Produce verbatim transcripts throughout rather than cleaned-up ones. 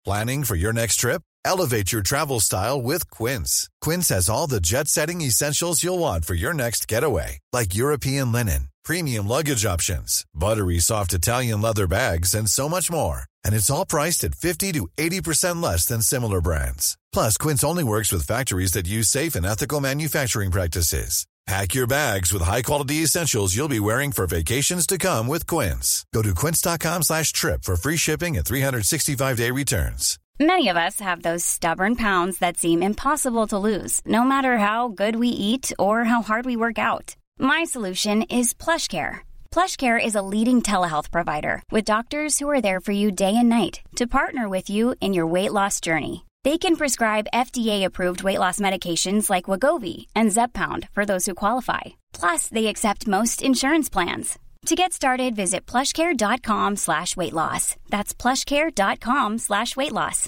Planning for your next trip? Elevate your travel style with Quince. Quince has all the jet-setting essentials you'll want for your next getaway, like European linen, premium luggage options, buttery soft Italian leather bags, and so much more. And it's all priced at fifty to eighty percent less than similar brands. Plus, Quince only works with factories that use safe and ethical manufacturing practices. Pack your bags with high-quality essentials you'll be wearing for vacations to come with Quince. Go to quince.com slash trip for free shipping and three sixty-five day returns. Many of us have those stubborn pounds that seem impossible to lose, no matter how good we eat or how hard we work out. My solution is PlushCare. PlushCare is a leading telehealth provider with doctors who are there for you day and night to partner with you in your weight loss journey. They can prescribe F D A-approved weight loss medications like Wegovy and Zepbound for those who qualify. Plus, they accept most insurance plans. To get started, visit plushcare.com slash weight loss. That's plushcare.com slash weight loss.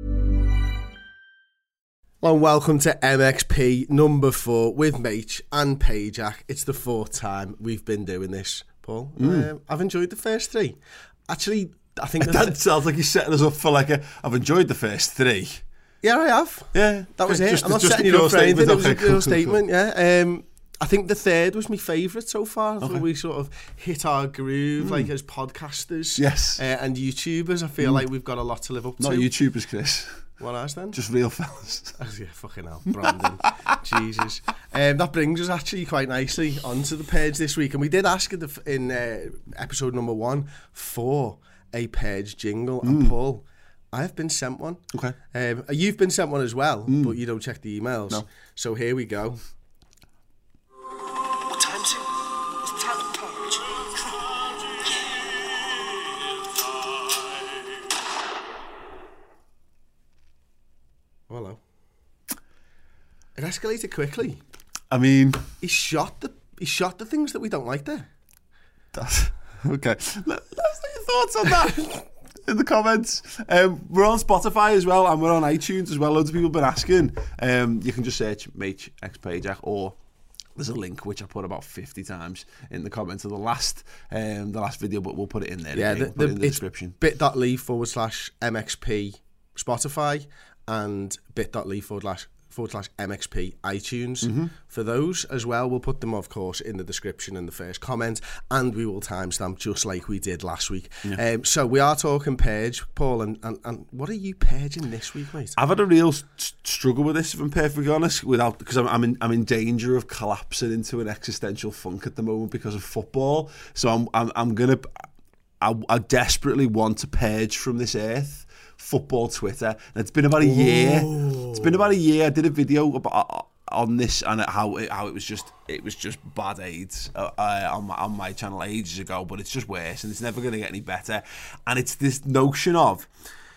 Hello and welcome to M X P number four with Mate and Pajak. It's the fourth time we've been doing this, Paul. Mm. Um, I've enjoyed the first three. Actually, I think... That th- sounds like you're setting us up for like a... I've enjoyed the first three. Yeah, I have. Yeah. That was it. Just, I'm not just setting you up for anything. It was a okay, pure cool, statement, cool. yeah. Um, I think the third was my favourite so far. I thought Okay. we sort of hit our groove, mm. like as podcasters yes. uh, and YouTubers. I feel mm. like we've got a lot to live up Not to. Not YouTubers, Chris. What else then? Just real fellas. Oh, yeah, fucking hell, Brandon. Jesus. Um, that brings us actually quite nicely onto the page this week. And we did ask in, the, in uh, episode number one for a page jingle. Mm. And Paul, I have been sent one. Okay. Um, you've been sent one as well, mm. but you don't check the emails. No. So here we go. What time is it? It's time to purge. Hello. It escalated quickly. I mean, he shot the he shot the things that we don't like there. That's okay. Let, let's know your thoughts on that in the comments. Um, we're on Spotify as well, and we're on iTunes as well. Loads of people have been asking. Um, you can just search Mate X Pajak, or there's a link which I put about fifty times in the comments of the last um, the last video, but we'll put it in there. Yeah, again. the, We'll put the, it in the it's description. bit.ly forward slash MXP Spotify and bit.ly forward slash forward slash M X P iTunes. Mm-hmm. For those as well, we'll put them, of course, in the description in the first comment, and we will timestamp just like we did last week. Yeah. Um, so we are talking purge, Paul, and, and, and what are you purging this week, mate? I've had a real st- struggle with this, if I'm perfectly honest, without because I'm, I'm in I'm in danger of collapsing into an existential funk at the moment because of football. So I'm I'm, I'm gonna I, I desperately want to purge from this earth football Twitter, and it's been about a year. Ooh. It's been about a year. I did a video about, on this and how it, how it was just it was just bad AIDS uh, uh, on my, on my channel ages ago, but it's just worse, and it's never going to get any better. And it's this notion of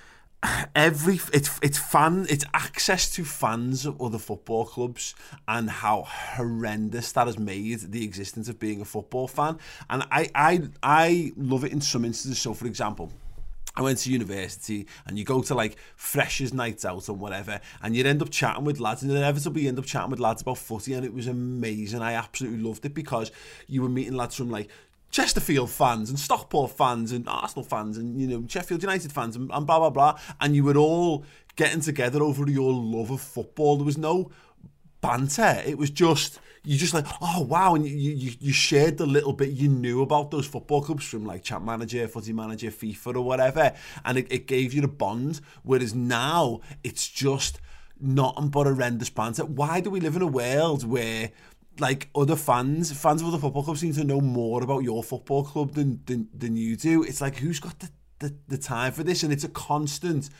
every it's it's fan it's access to fans of other football clubs and how horrendous that has made the existence of being a football fan. And I I I love it in some instances. So, for example, I went to university, and you go to like freshers' nights out and whatever, and you'd end up chatting with lads, and inevitably you end up chatting with lads about footy, and it was amazing. I absolutely loved it because you were meeting lads from like Chesterfield fans and Stockport fans and Arsenal fans and, you know, Sheffield United fans and, and blah blah blah, and you were all getting together over your love of football. There was no banter. It was just, you just like, oh wow, and you, you you shared the little bit you knew about those football clubs from like Champ Manager, Footy Manager, FIFA or whatever, and it, it gave you the bond. Whereas now it's just nothing but horrendous banter. Why do we live in a world where like other fans, fans of other football clubs seem to know more about your football club than than, than you do? It's like, who's got the, the, the time for this? And it's a constant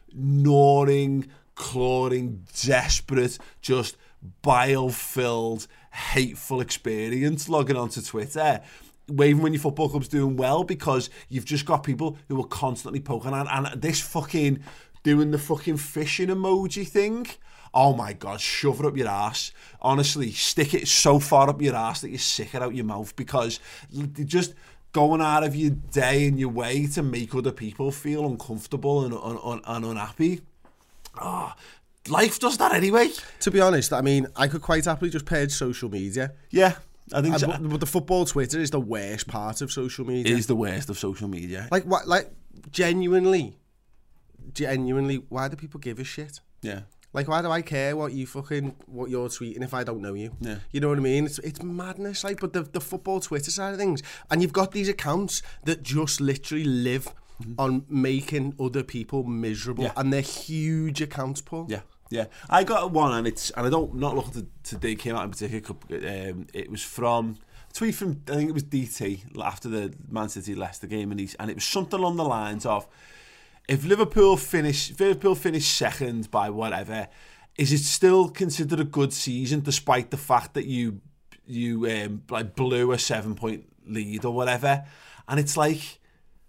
gnawing, clawing, desperate, just bile-filled, hateful experience logging onto Twitter, even when your football club's doing well, because you've just got people who are constantly poking at, and this fucking doing the fucking fishing emoji thing. Oh my God, shove it up your ass. Honestly, stick it so far up your ass that you sick it out your mouth, because just going out of your day and your way to make other people feel uncomfortable and, and, and unhappy. Oh, life does that anyway. To be honest, I mean, I could quite happily just purge social media. Yeah, I think uh, so. But, but the football Twitter is the worst part of social media. It is the worst of social media. Like, what? Like, genuinely, genuinely, why do people give a shit? Yeah. Like, why do I care what you fucking, what you're tweeting if I don't know you? Yeah. You know what I mean? It's it's madness, like, but the, the football Twitter side of things, and you've got these accounts that just literally live mm-hmm. on making other people miserable, yeah. and they're huge accounts, Paul. Yeah, yeah. I got one, and it's, and I don't, not looking to, today came out in particular, um, it was from, a tweet from, I think it was D T, after the Man City Leicester game, and, he's, and it was something along the lines of, If Liverpool finish, if Liverpool finish second by whatever, is it still considered a good season despite the fact that you you um, like blew a seven point lead or whatever? And it's like,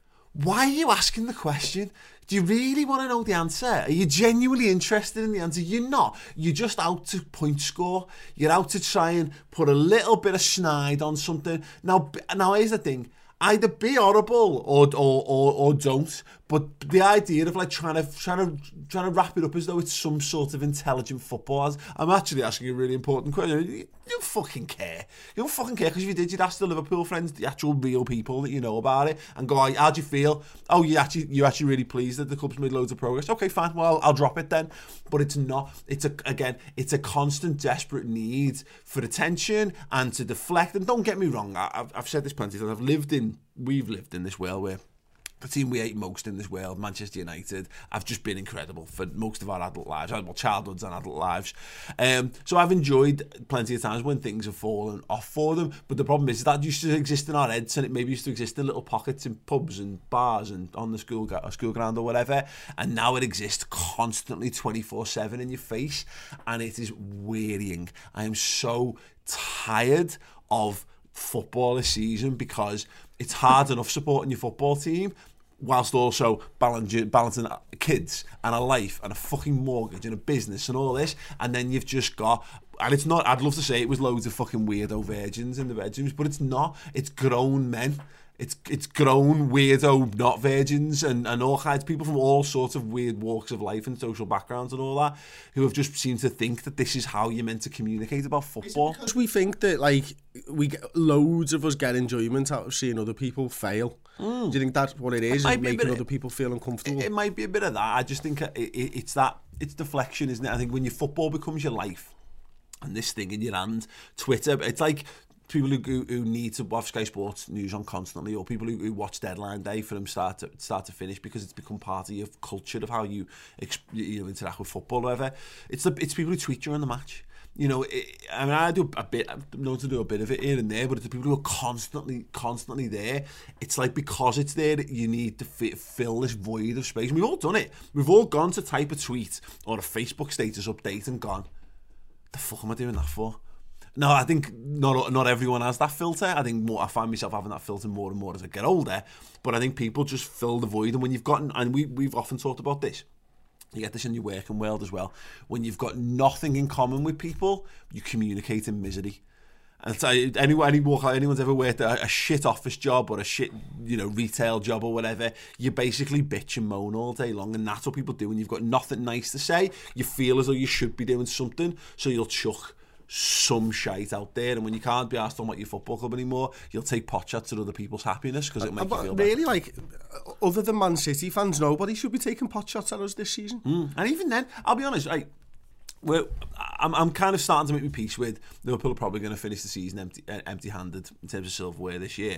why are you asking the question? Do you really want to know the answer? Are you genuinely interested in the answer? You're not. You're just out to point score. You're out to try and put a little bit of snide on something. Now, now here's the thing. Either be horrible or, or or or don't. But the idea of like trying to trying to trying to wrap it up as though it's some sort of intelligent football. I'm actually asking a really important question. You don't fucking care. You don't fucking care, because if you did, you'd ask the Liverpool friends, the actual real people that you know about it, and go, "How do you feel? Oh, you actually you're actually really pleased that the club's made loads of progress. Okay, fine. Well, I'll, I'll drop it then." But it's not. It's a again. It's a constant, desperate need for attention and to deflect. And don't get me wrong. I, I've I've said this plenty of times. I've lived in. We've lived in this world where the team we hate most in this world, Manchester United, have just been incredible for most of our adult lives, well, childhoods and adult lives. Um, so I've enjoyed plenty of times when things have fallen off for them. But the problem is that used to exist in our heads, and it maybe used to exist in little pockets in pubs and bars and on the school, school ground or whatever. And now it exists constantly twenty-four seven in your face, and it is wearying. I am so tired of football this season, because it's hard enough supporting your football team whilst also balancing, balancing kids and a life and a fucking mortgage and a business and all this, and then you've just got, and it's not, I'd love to say it was loads of fucking weirdo virgins in the bedrooms, but it's not. It's grown men. It's it's grown weirdo not virgins and, and all kinds of people from all sorts of weird walks of life and social backgrounds and all that, who have just seemed to think that this is how you're meant to communicate about football. Because we think that, like, we get, loads of us get enjoyment out of seeing other people fail. Mm. Do you think that's what it is? It is making other people feel uncomfortable? It, it might be a bit of that. I just think it, it, it's that, it's deflection, isn't it? I think when your football becomes your life and this thing in your hand, Twitter, it's like people who, who need to have Sky Sports news on constantly, or people who, who watch Deadline Day from start to start to finish, because it's become part of your culture of how you, you know, interact with football or whatever. It's the it's people who tweet during the match. You know, it, I mean, I do a bit, I've known to do a bit of it here and there, but it's the people who are constantly, constantly there. It's like, because it's there, that you need to fit, fill this void of space. And we've all done it. We've all gone to type a tweet or a Facebook status update and gone, the fuck am I doing that for? No, I think not not everyone has that filter. I think more, I find myself having that filter more and more as I get older. But I think people just fill the void. And when you've gotten, and we, we've often talked about this, you get this in your working world as well, when you've got nothing in common with people, you communicate in misery. And so anyone, any walk out, anyone's ever worked a, a shit office job or a shit, you know, retail job or whatever, you basically bitch and moan all day long, and that's what people do when you've got nothing nice to say. You feel as though you should be doing something, so you'll chuck some shite out there, and when you can't be asked on what your football club anymore, you'll take pot shots at other people's happiness because it'll make but you feel really, better. like, other than Man City fans, nobody should be taking pot shots at us this season. Mm. And even then, I'll be honest, like, we're, I'm, I'm kind of starting to make me peace with Liverpool are probably going to finish the season empty, uh, empty-handed in terms of silverware this year.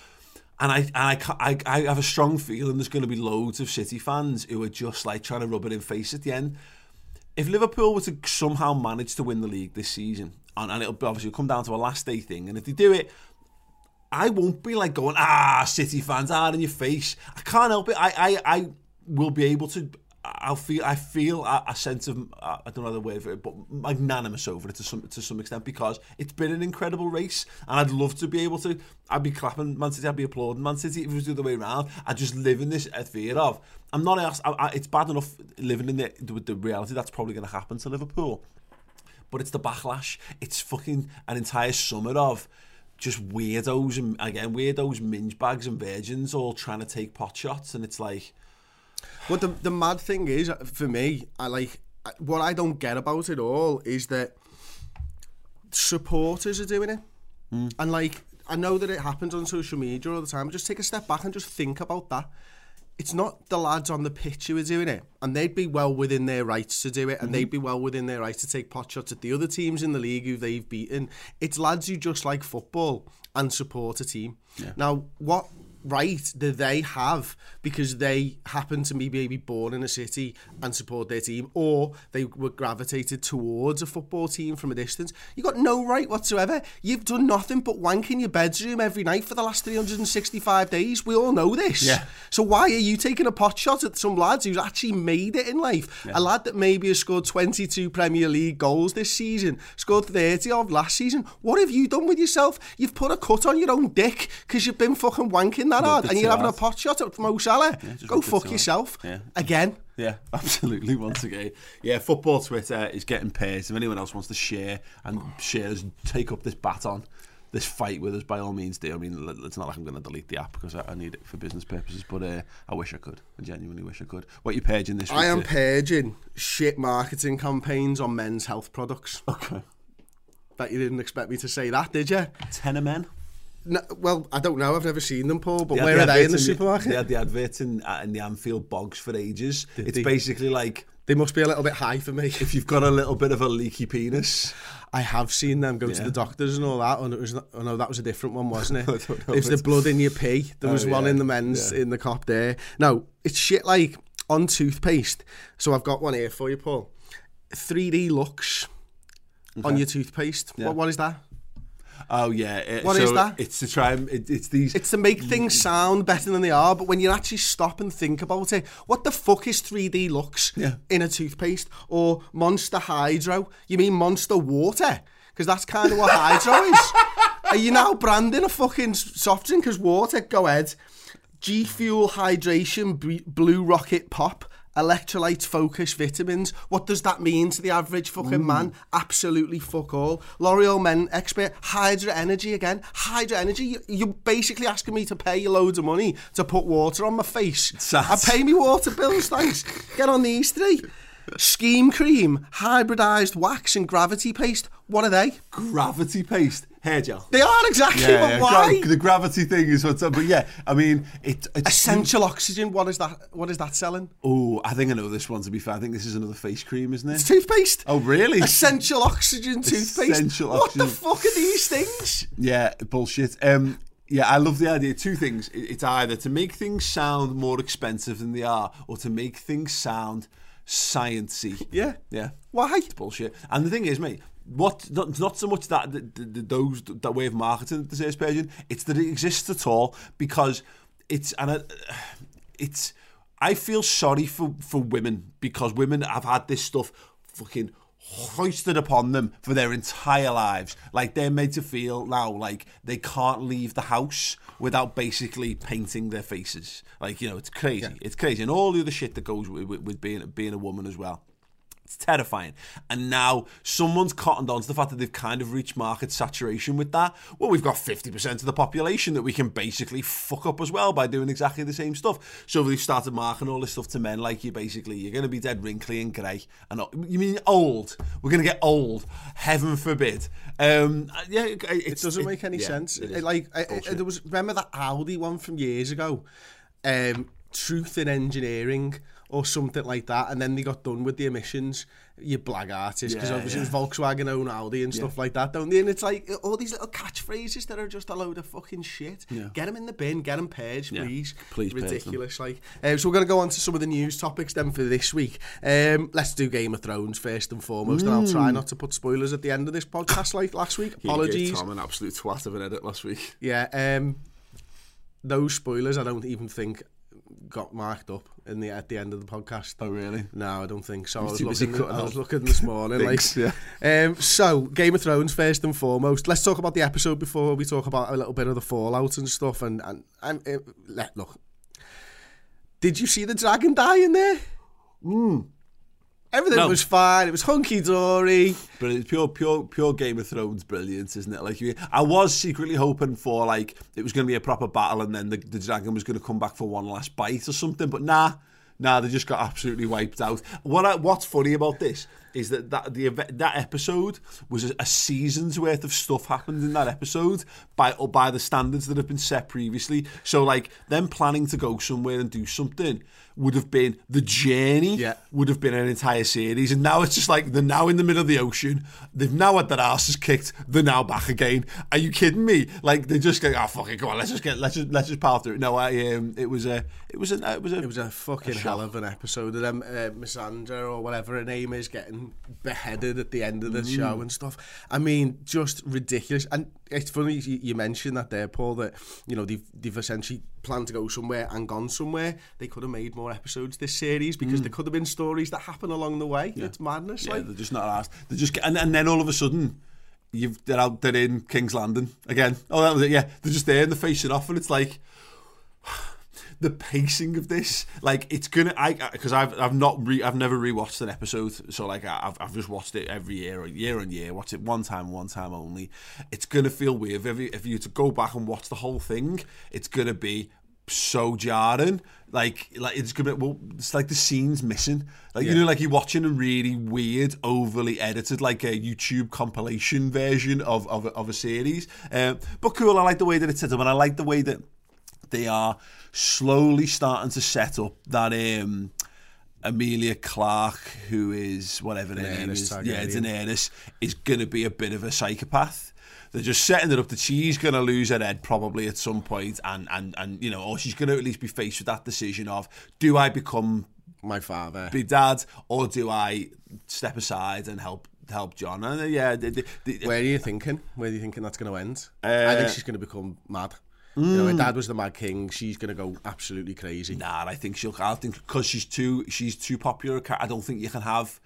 And I, and I, I, I have a strong feeling there's going to be loads of City fans who are just like trying to rub it in face at the end. If Liverpool were to somehow manage to win the league this season, and, and it'll obviously come down to a last day thing, and if they do it, I won't be like going, ah, City fans, hard in your face. I can't help it. I, I, I will be able to. I'll feel. I feel a, a sense of. Uh, I don't know the word for it, but magnanimous over it to some to some extent, because it's been an incredible race, and I'd love to be able to. I'd be clapping Man City. I'd be applauding Man City if it was the other way around. I just live in this fear of. I'm not asked. I, I, it's bad enough living in the with the reality that's probably going to happen to Liverpool, but it's the backlash. It's fucking an entire summer of just weirdos and again weirdos, minge bags and virgins all trying to take pot shots, and it's like. But the the mad thing is, for me, I like what I don't get about it all is that supporters are doing it, mm. and like I know that it happens on social media all the time. Just take a step back and just think about that. it's not the lads on the pitch who are doing it, and they'd be well within their rights to do it, and mm-hmm. they'd be well within their rights to take pot shots at the other teams in the league who they've beaten. It's lads who just like football and support a team. Yeah. Now, what right do they have because they happen to be maybe born in a city and support their team, or they were gravitated towards a football team from a distance? You got no right whatsoever. You've done nothing but wank in your bedroom every night for the last three hundred sixty-five days. We all know this. Yeah. So why are you taking a pot shot at some lads who's actually made it in life? Yeah. A lad that maybe has scored twenty-two Premier League goals this season, scored thirty of last season. What have you done with yourself? You've put a cut on your own dick because you've been fucking wanking that hard, and you're having hard. a pot shot at Mo Salah. Yeah, go fuck yourself. Yeah. Again. Yeah, absolutely. Once again. Yeah, football Twitter is getting paid. If anyone else wants to share and share us, take up this baton, this fight with us, by all means do. I mean, it's not like I'm going to delete the app because I, I need it for business purposes, but uh, I wish I could. I genuinely wish I could. What are you paging this week? I am paging shit marketing campaigns on men's health products. Okay. Bet you didn't expect me to say that, did you? Ten of men? No, well, I don't know. I've never seen them, Paul. But where the are they in the in supermarket? The, they had the adverts in, uh, in the Anfield bogs for ages. Did it's they? basically like... They must be a little bit high for me. If you've got a little bit of a leaky penis. I have seen them go yeah. to the doctors and all that. And it was not, oh no, that was a different one, wasn't it? I don't know. It was the blood in your pee. There was oh, one yeah. in the men's, yeah. in the cop there. No, it's shit like on toothpaste. So I've got one here for you, Paul. three D looks okay. on your toothpaste. Yeah. What, what is that? Oh yeah, it, what so is that? It's to try and it, it's these. It's to make things sound better than they are. But when you actually stop and think about it, what the fuck is three D looks yeah. in a toothpaste or Monster Hydro? You mean Monster Water? Because that's kind of what Hydro is. Are you now branding a fucking soft drink as water? Go ahead. G Fuel Hydration Blue Rocket Pop. Electrolytes, focus, vitamins. What does that mean to the average fucking mm. man? Absolutely fuck all. L'Oreal Men Expert, Hydra Energy again. Hydra Energy, you're basically asking me to pay you loads of money to put water on my face. That's... I pay me water bills, thanks. Get on these three. Scheme Cream, hybridised wax and gravity paste. What are they? Gravity paste? Hair gel. They are exactly, yeah, but yeah. why? Gra- the gravity thing is what's up. But yeah, I mean, it, it's... Essential Oxygen, what is that What is that selling? Oh, I think I know this one, to be fair. I think this is another face cream, isn't it? It's toothpaste. Oh, really? Essential Oxygen toothpaste. Essential Oxygen. What the fuck are these things? Yeah, bullshit. Um... Yeah, I love the idea. Two things. It's either to make things sound more expensive than they are, or to make things sound sciencey. Yeah. Yeah. Why? It's bullshit. And the thing is, mate, what not, not so much that the, the, those that way of marketing that deserves paging, it's that it exists at all, because it's and it, it's I feel sorry for, for women, because women have had this stuff fucking hoisted upon them for their entire lives. Like, they're made to feel now like they can't leave the house without basically painting their faces. Like, you know, it's crazy. Yeah. It's crazy. And all the other shit that goes with, with, with being being a woman as well. It's terrifying. And now someone's cottoned on to the fact that they've kind of reached market saturation with that. Well, we've got fifty percent of the population that we can basically fuck up as well by doing exactly the same stuff. So they've started marking all this stuff to men like you basically, you're going to be dead wrinkly and grey. And you mean old? We're going to get old. Heaven forbid. Um, yeah, it, it doesn't it, make any yeah, sense. It like I, I, there was, remember that Audi one from years ago? Um, Truth in Engineering or something like that, and then they got done with the emissions. You blag artists, because yeah, obviously yeah. Volkswagen own Audi and stuff yeah. like that, don't they? And it's like all these little catchphrases that are just a load of fucking shit. Yeah. Get them in the bin, get them paged, yeah. please. Please, ridiculous. Like, uh, so we're going to go on to some of the news topics then for this week. Um, let's do Game of Thrones first and foremost, mm. and I'll try not to put spoilers at the end of this podcast like last week. Apologies. He gave Tom an absolute twat of an edit last week. Yeah. Um, those spoilers, I don't even think got marked up in the at the end of the podcast. Oh really? No, I don't think so. I was, looking, I was looking this morning. Thanks, like, yeah. Um, so Game of Thrones first and foremost. Let's talk about the episode before we talk about a little bit of the fallout and stuff. And and, and uh, let look. Did you see the dragon die in there? Mm. Everything no. was fine. It was hunky dory. But it's pure, pure, pure Game of Thrones brilliance, isn't it? Like, I was secretly hoping for like it was going to be a proper battle, and then the, the dragon was going to come back for one last bite or something. But nah, Nah, they just got absolutely wiped out. What I, what's funny about this is that that, the, that episode was a, a season's worth of stuff happened in that episode by or by the standards that have been set previously. So, like, them planning to go somewhere and do something would have been the journey, yeah. would have been an entire series. And now it's just like, they're now in the middle of the ocean. They've now had their asses kicked. They're now back again. Are you kidding me? Like, they're just going, oh, fuck it, come on, let's just get, let's just, let's just power through it. No, I, um, it was a, it was a, it was a, it was a fucking a hell of an episode of them, uh, Missandra or whatever her name is, getting beheaded at the end of the mm. show and stuff. I mean, just ridiculous. And it's funny you, you mentioned that there, Paul, that, you know, they've, they've essentially planned to go somewhere and gone somewhere. They could have made more episodes this series because mm. there could have been stories that happen along the way. Yeah. It's madness. Yeah, like. They're just not asked. They're just, and, and then all of a sudden, you've they're out there in King's Landing again. Oh, that was it. Yeah, they're just there and they're facing off, and it's like the pacing of this, like it's gonna. I because I've I've not re, I've never rewatched an episode, so like I've I've just watched it every year, or year on year. Watch it one time, one time only. It's gonna feel weird if you, if you to go back and watch the whole thing. It's gonna be so jarring, like like it's gonna well, it's like the scenes missing, like yeah. you know, like you're watching a really weird, overly edited, like a YouTube compilation version of of, of a series. Um, but cool, I like the way that it's set up, and I like the way that they are slowly starting to set up that um, Emilia Clarke, who is whatever her name is, yeah, Daenerys, is gonna be a bit of a psychopath. They're just setting it up that she's going to lose her head probably at some point, and, and, and you know, or she's going to at least be faced with that decision of, do I become my father, be dad, or do I step aside and help help Jon? And uh, yeah, the, the, the, where are you thinking? Where are you thinking that's going to end? Uh, I think she's going to become mad. Mm. You know, her dad was the Mad King. She's going to go absolutely crazy. Nah, I think she'll. I think because she's too she's too popular. I don't think you can have.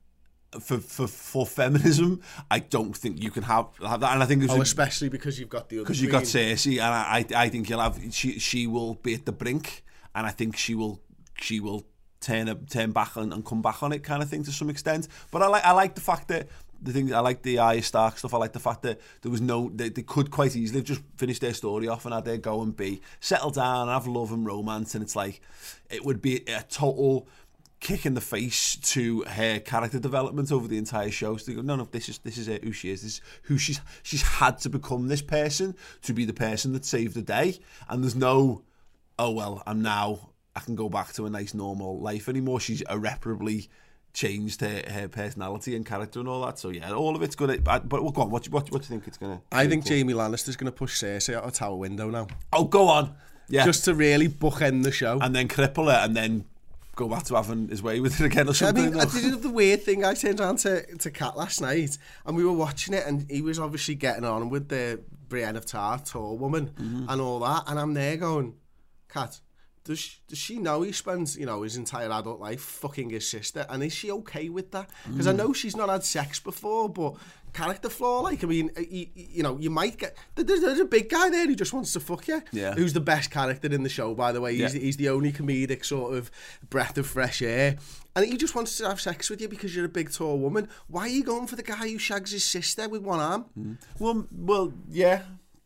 For, for for feminism, I don't think you can have have that, and I think oh, especially because you've got the because you've got Cersei, and I I think you'll have she she will be at the brink, and I think she will she will turn a, turn back and, and come back on it, kind of thing, to some extent. But I like I like the fact that the thing I like the Arya Stark stuff. I like the fact that there was no they, they could quite easily have just finished their story off and had their go and be settle down and have love and romance, and it's like it would be a total kick in the face to her character development over the entire show. So they go, no, no, this is this is it, who she is. This is who she's she's had to become this person to be the person that saved the day. And there's no, oh well, I'm now I can go back to a nice normal life anymore. She's irreparably changed her, her personality and character and all that. So yeah, all of it's good. But, but well, go on, what, what, what do you think it's gonna? I think Jaime Lannister's gonna push Cersei out a tower window now. Oh, go on, yeah, just to really bookend the show and then cripple her and then go back to having his way with it again or something. I mean, I did the weird thing. I turned around to, to Kat last night and we were watching it, and he was obviously getting on with the Brienne of Tarth tall woman mm-hmm. and all that, and I'm there going, Kat, does she, does she know he spends, you know, his entire adult life fucking his sister, and is she okay with that? Because mm. I know she's not had sex before, but character flaw, like, I mean, you, you know, you might get, there's, there's a big guy there who just wants to fuck you, yeah. who's the best character in the show, by the way. He's, yeah. he's the only comedic sort of breath of fresh air, and he just wants to have sex with you because you're a big tall woman. Why are you going for the guy who shags his sister with one arm? Mm. Well, well, yeah,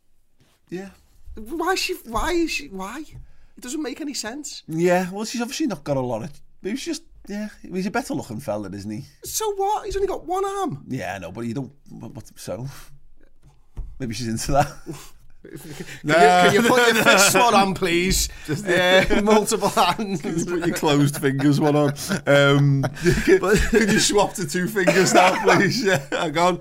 yeah. Why is she? Why is she? Why? It doesn't make any sense. Yeah, well, she's obviously not got a lot of. Maybe she's just. Yeah, he's a better looking fella, isn't he? So what? He's only got one arm. Yeah, I know, but you don't. What, what, so maybe she's into that. can, no. you, can you put your first one on, please? Just uh, multiple hands. Can you put your closed fingers one on? Um, but, can you swap to two fingers now, please? Yeah, hang on.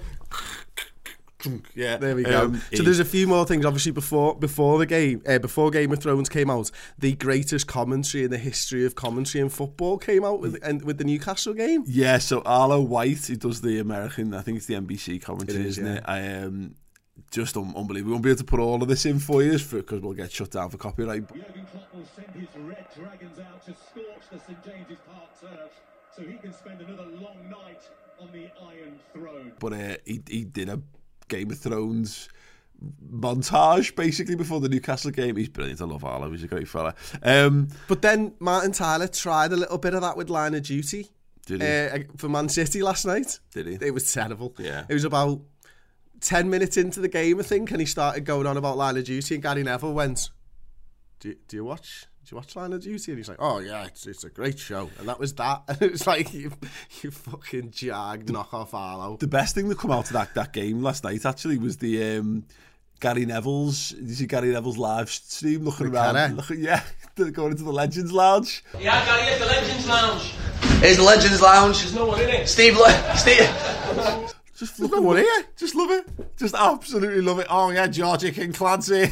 Yeah, there we go. Um, so there's a few more things. Obviously, before before the game, uh, before Game of Thrones came out, the greatest commentary in the history of commentary in football came out with and with the Newcastle game. Yeah, so Arlo White, who does the American, I think it's the N B C commentary, it is, isn't yeah. it? I um, just un- unbelievable. We won't be able to put all of this in for you because we'll get shut down for copyright. Jurgen Klopp will send his red dragons out to scorch the St James's Park turf, so he can spend another long night on the Iron Throne. But uh, he he did a Game of Thrones montage basically before the Newcastle game. He's brilliant. I love Arlo. He's a great fella. Um, but then Martin Tyler tried a little bit of that with Line of Duty. Did he? Uh, for Man City last night. Did he? It was terrible. Yeah. It was about ten minutes into the game, I think, and he started going on about Line of Duty, and Gary Neville went, do you, do you watch you watch Line of Duty? And he's like, oh yeah, it's it's a great show. And that was that. And it was like, you, you fucking jag, knock off Arlo. The best thing that come out of that, that game last night actually was the um, Gary Neville's, did you see Gary Neville's live stream looking The around? Kenner. Looking, yeah, going into the Legends Lounge. Yeah, Gary, here's the Legends Lounge. Here's the Legends Lounge. There's no one in it. Steve, Le- Steve. Just look at it. Yeah, just love it. Just absolutely love it. Oh yeah, Georgie King Clancy.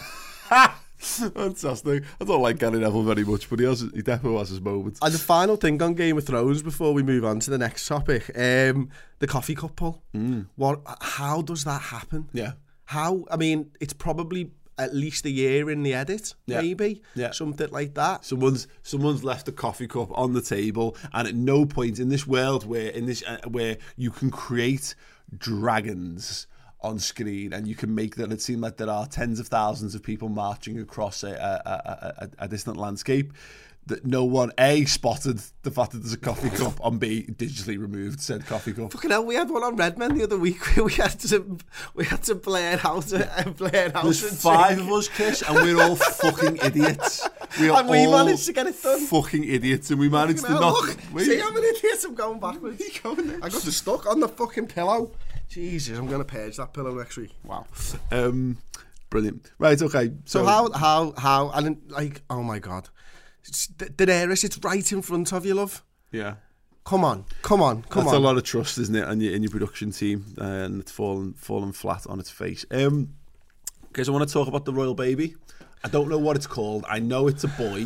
Fantastic. I don't like Gary Neville very much, but he has, he definitely has his moments. And the final thing on Game of Thrones before we move on to the next topic, um, the coffee cup pull. Mm. What? How does that happen? Yeah. How? I mean, it's probably at least a year in the edit, Yeah. maybe. Yeah. Something like that. Someone's someone's left a coffee cup on the table, and at no point in this world where in this uh, where you can create dragons on screen and you can make that it seem like there are tens of thousands of people marching across a, a, a, a, a distant landscape, that no one A spotted the fact that there's a coffee cup, and B digitally removed said coffee cup. Fucking hell, we had one on Redmen the other week where we had to we had to play it out and play it out. There's and five sing. of us, Chris, and we're all fucking idiots. We are And we all managed to get it done. Fucking idiots, and we managed Fucking to hell, not. Look, we, see, I'm an idiot. I'm going backwards. I got stuck on the fucking pillow. Jesus, I'm going to purge that pillow next week. Wow. Um, brilliant. Right, okay. So, so how, how, how, and like, oh my God. It's, Daenerys, it's right in front of you, love. Yeah. Come on, come on, come That's on. a lot of trust, isn't it, in your, in your production team, uh, and it's fallen, fallen flat on its face. Um, okay, so I want to talk about the royal baby. I don't know what it's called. I know it's a boy.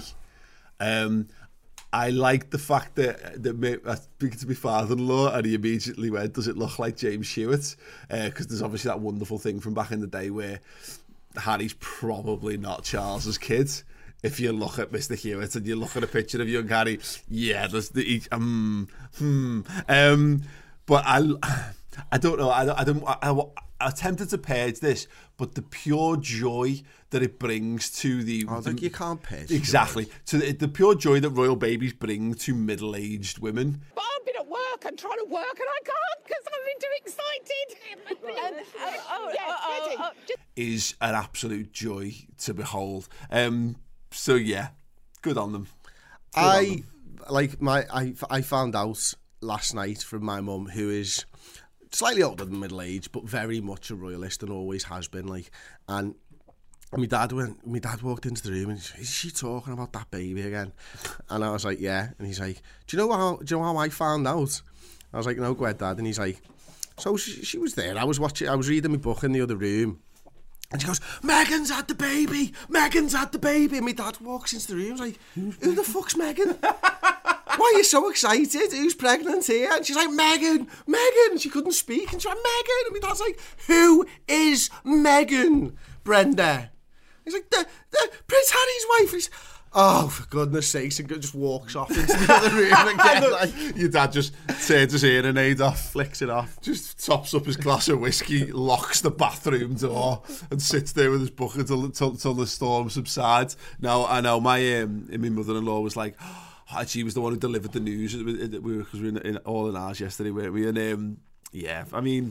Um, I like the fact that, that I was speaking to my father-in-law and he immediately went, does it look like James Stewart? Because uh, there's obviously that wonderful thing from back in the day where Harry's probably not Charles's kid. If you look at Mister Hewitt and you look at a picture of young Harry, yeah, there's the um, hmm. Um, but I, I don't know. I, I don't. I, I, I attempted to purge this, but the pure joy that it brings to the, Oh, the like you can't purge. exactly to the, the pure joy that royal babies bring to middle-aged women. But I've been at work and trying to work and I can't because I've been too excited. and, uh, oh, yeah, oh, oh, oh, just... is an absolute joy to behold. Um, so yeah, good on them. Good I on them. like my I, I found out last night from my mum, who is slightly older than middle age, but very much a royalist and always has been. Like, and my dad went. My dad walked into the room and he's, is she talking about that baby again? And I was like, yeah. And he's like, do you know how? Do you know how I found out? I was like, no, go ahead, Dad. And he's like, so she, she was there. I was watching. I was reading my book in the other room. And she goes, Meghan's had the baby! Meghan's had the baby! And my dad walks into the room and like, who the fuck's Meghan? Why are you so excited? Who's pregnant here? And she's like, Meghan! Meghan! And she couldn't speak. And she's like, Meghan! And my dad's like, who is Meghan, Brenda? He's like, the, the Prince Harry's wife. And he's, oh, for goodness sakes, and just walks off into the other room again. Like, your dad just turns his hearing aid off, flicks it off. just tops up his glass of whiskey, locks the bathroom door, and sits there with his book until, until, until the storm subsides. Now, I know my um, my mother-in-law was like, oh, she was the one who delivered the news because we were, we were in, in all in ours yesterday, weren't we? And um, yeah, I mean.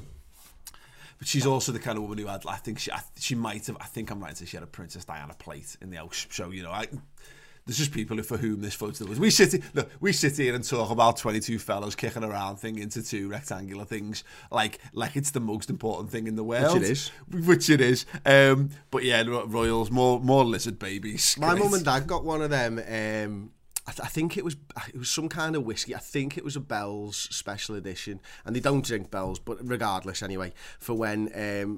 But she's also the kind of woman who had, I think she, I, she might have, I think I'm right to say she had a Princess Diana plate in the house. So, you know, I, there's just people who, for whom this photo was. We sit, here, look, we sit here and talk about twenty-two fellas kicking around thing into two rectangular things, like like it's the most important thing in the world. Which it is. Which it is. Um, but yeah, royals, more more lizard babies. My Great. mum and dad got one of them. Um, I, th- I think it was it was some kind of whiskey. I think it was a Bell's special edition, and they don't drink Bell's, but regardless, anyway, for when um,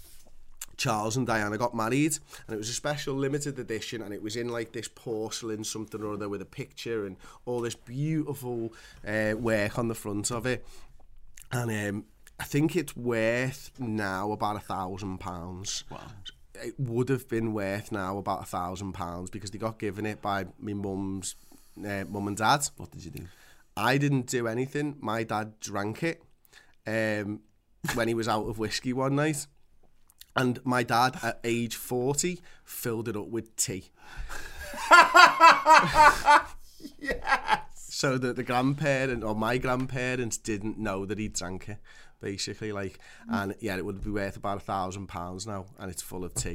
Charles and Diana got married, and it was a special limited edition, and it was in like this porcelain something or other with a picture and all this beautiful uh, work on the front of it, and um, I think it's worth now about a thousand pounds. Wow. It would have been worth now about a thousand pounds because they got given it by my mum's uh, mum and dad. What did you do? I didn't do anything. My dad drank it um, when he was out of whiskey one night. And my dad, at age forty, filled it up with tea. Yes. So that the grandparent, or my grandparents, didn't know that he drank it, basically. like, And yeah, it would be worth about a thousand pounds now, and it's full of tea.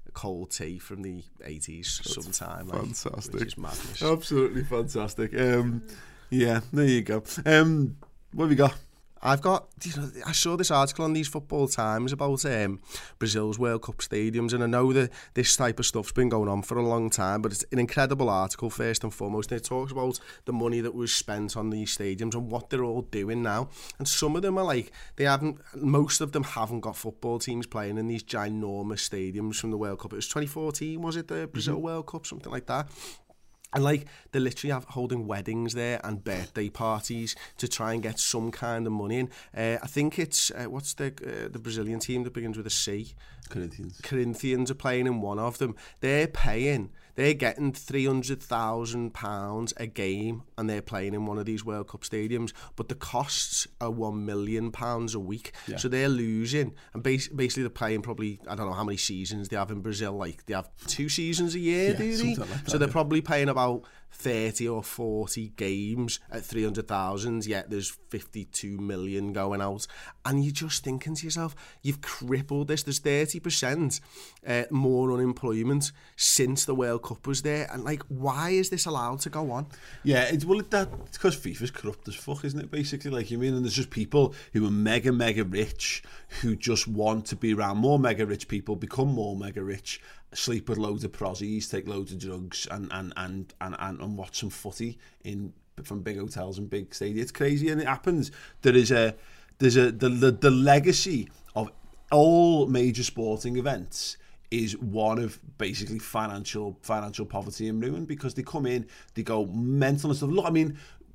cold tea from the eighties sometime. Like, fantastic. Which is madness. Absolutely fantastic. Um, yeah, there you go. Um, what have we got? I've got, you know, I saw this article on these Football Times about um, Brazil's World Cup stadiums, and I know that this type of stuff's been going on for a long time, but it's an incredible article first and foremost, and it talks about the money that was spent on these stadiums and what they're all doing now. And some of them are like, they haven't, most of them haven't got football teams playing in these ginormous stadiums from the World Cup. It was twenty fourteen, was it, the Brazil mm-hmm. World Cup, something like that. And like, they're literally have, holding weddings there and birthday parties to try and get some kind of money in. Uh, I think it's, uh, what's the uh, the Brazilian team that begins with a C? Corinthians. Corinthians are playing in one of them. They're paying, they're getting three hundred thousand pounds a game, and they're playing in one of these World Cup stadiums, but the costs are one million pounds a week. Yeah. So they're losing, and bas- basically they're playing probably, I don't know how many seasons they have in Brazil, like they have two seasons a year, yeah, do they? Like that, so they're yeah. probably playing about thirty or forty games at three hundred thousand, yet there's fifty-two million going out. And you're just thinking to yourself, you've crippled this. There's thirty percent uh, more unemployment since the World Cup was there. And like, why is this allowed to go on? Yeah, it's, well, that, it's because FIFA's corrupt as fuck, isn't it? Basically, like, you mean, and there's just people who are mega, mega rich who just want to be around more mega rich people, become more mega rich, sleep with loads of prozzies, take loads of drugs, and and and and, and, and watch some footy in from big hotels and big stadiums. It's crazy, and it happens. There is a there's a the the, the legacy of all major sporting events is one of basically financial financial poverty and ruin, because they come in, they go mental and stuff. Look, I mean,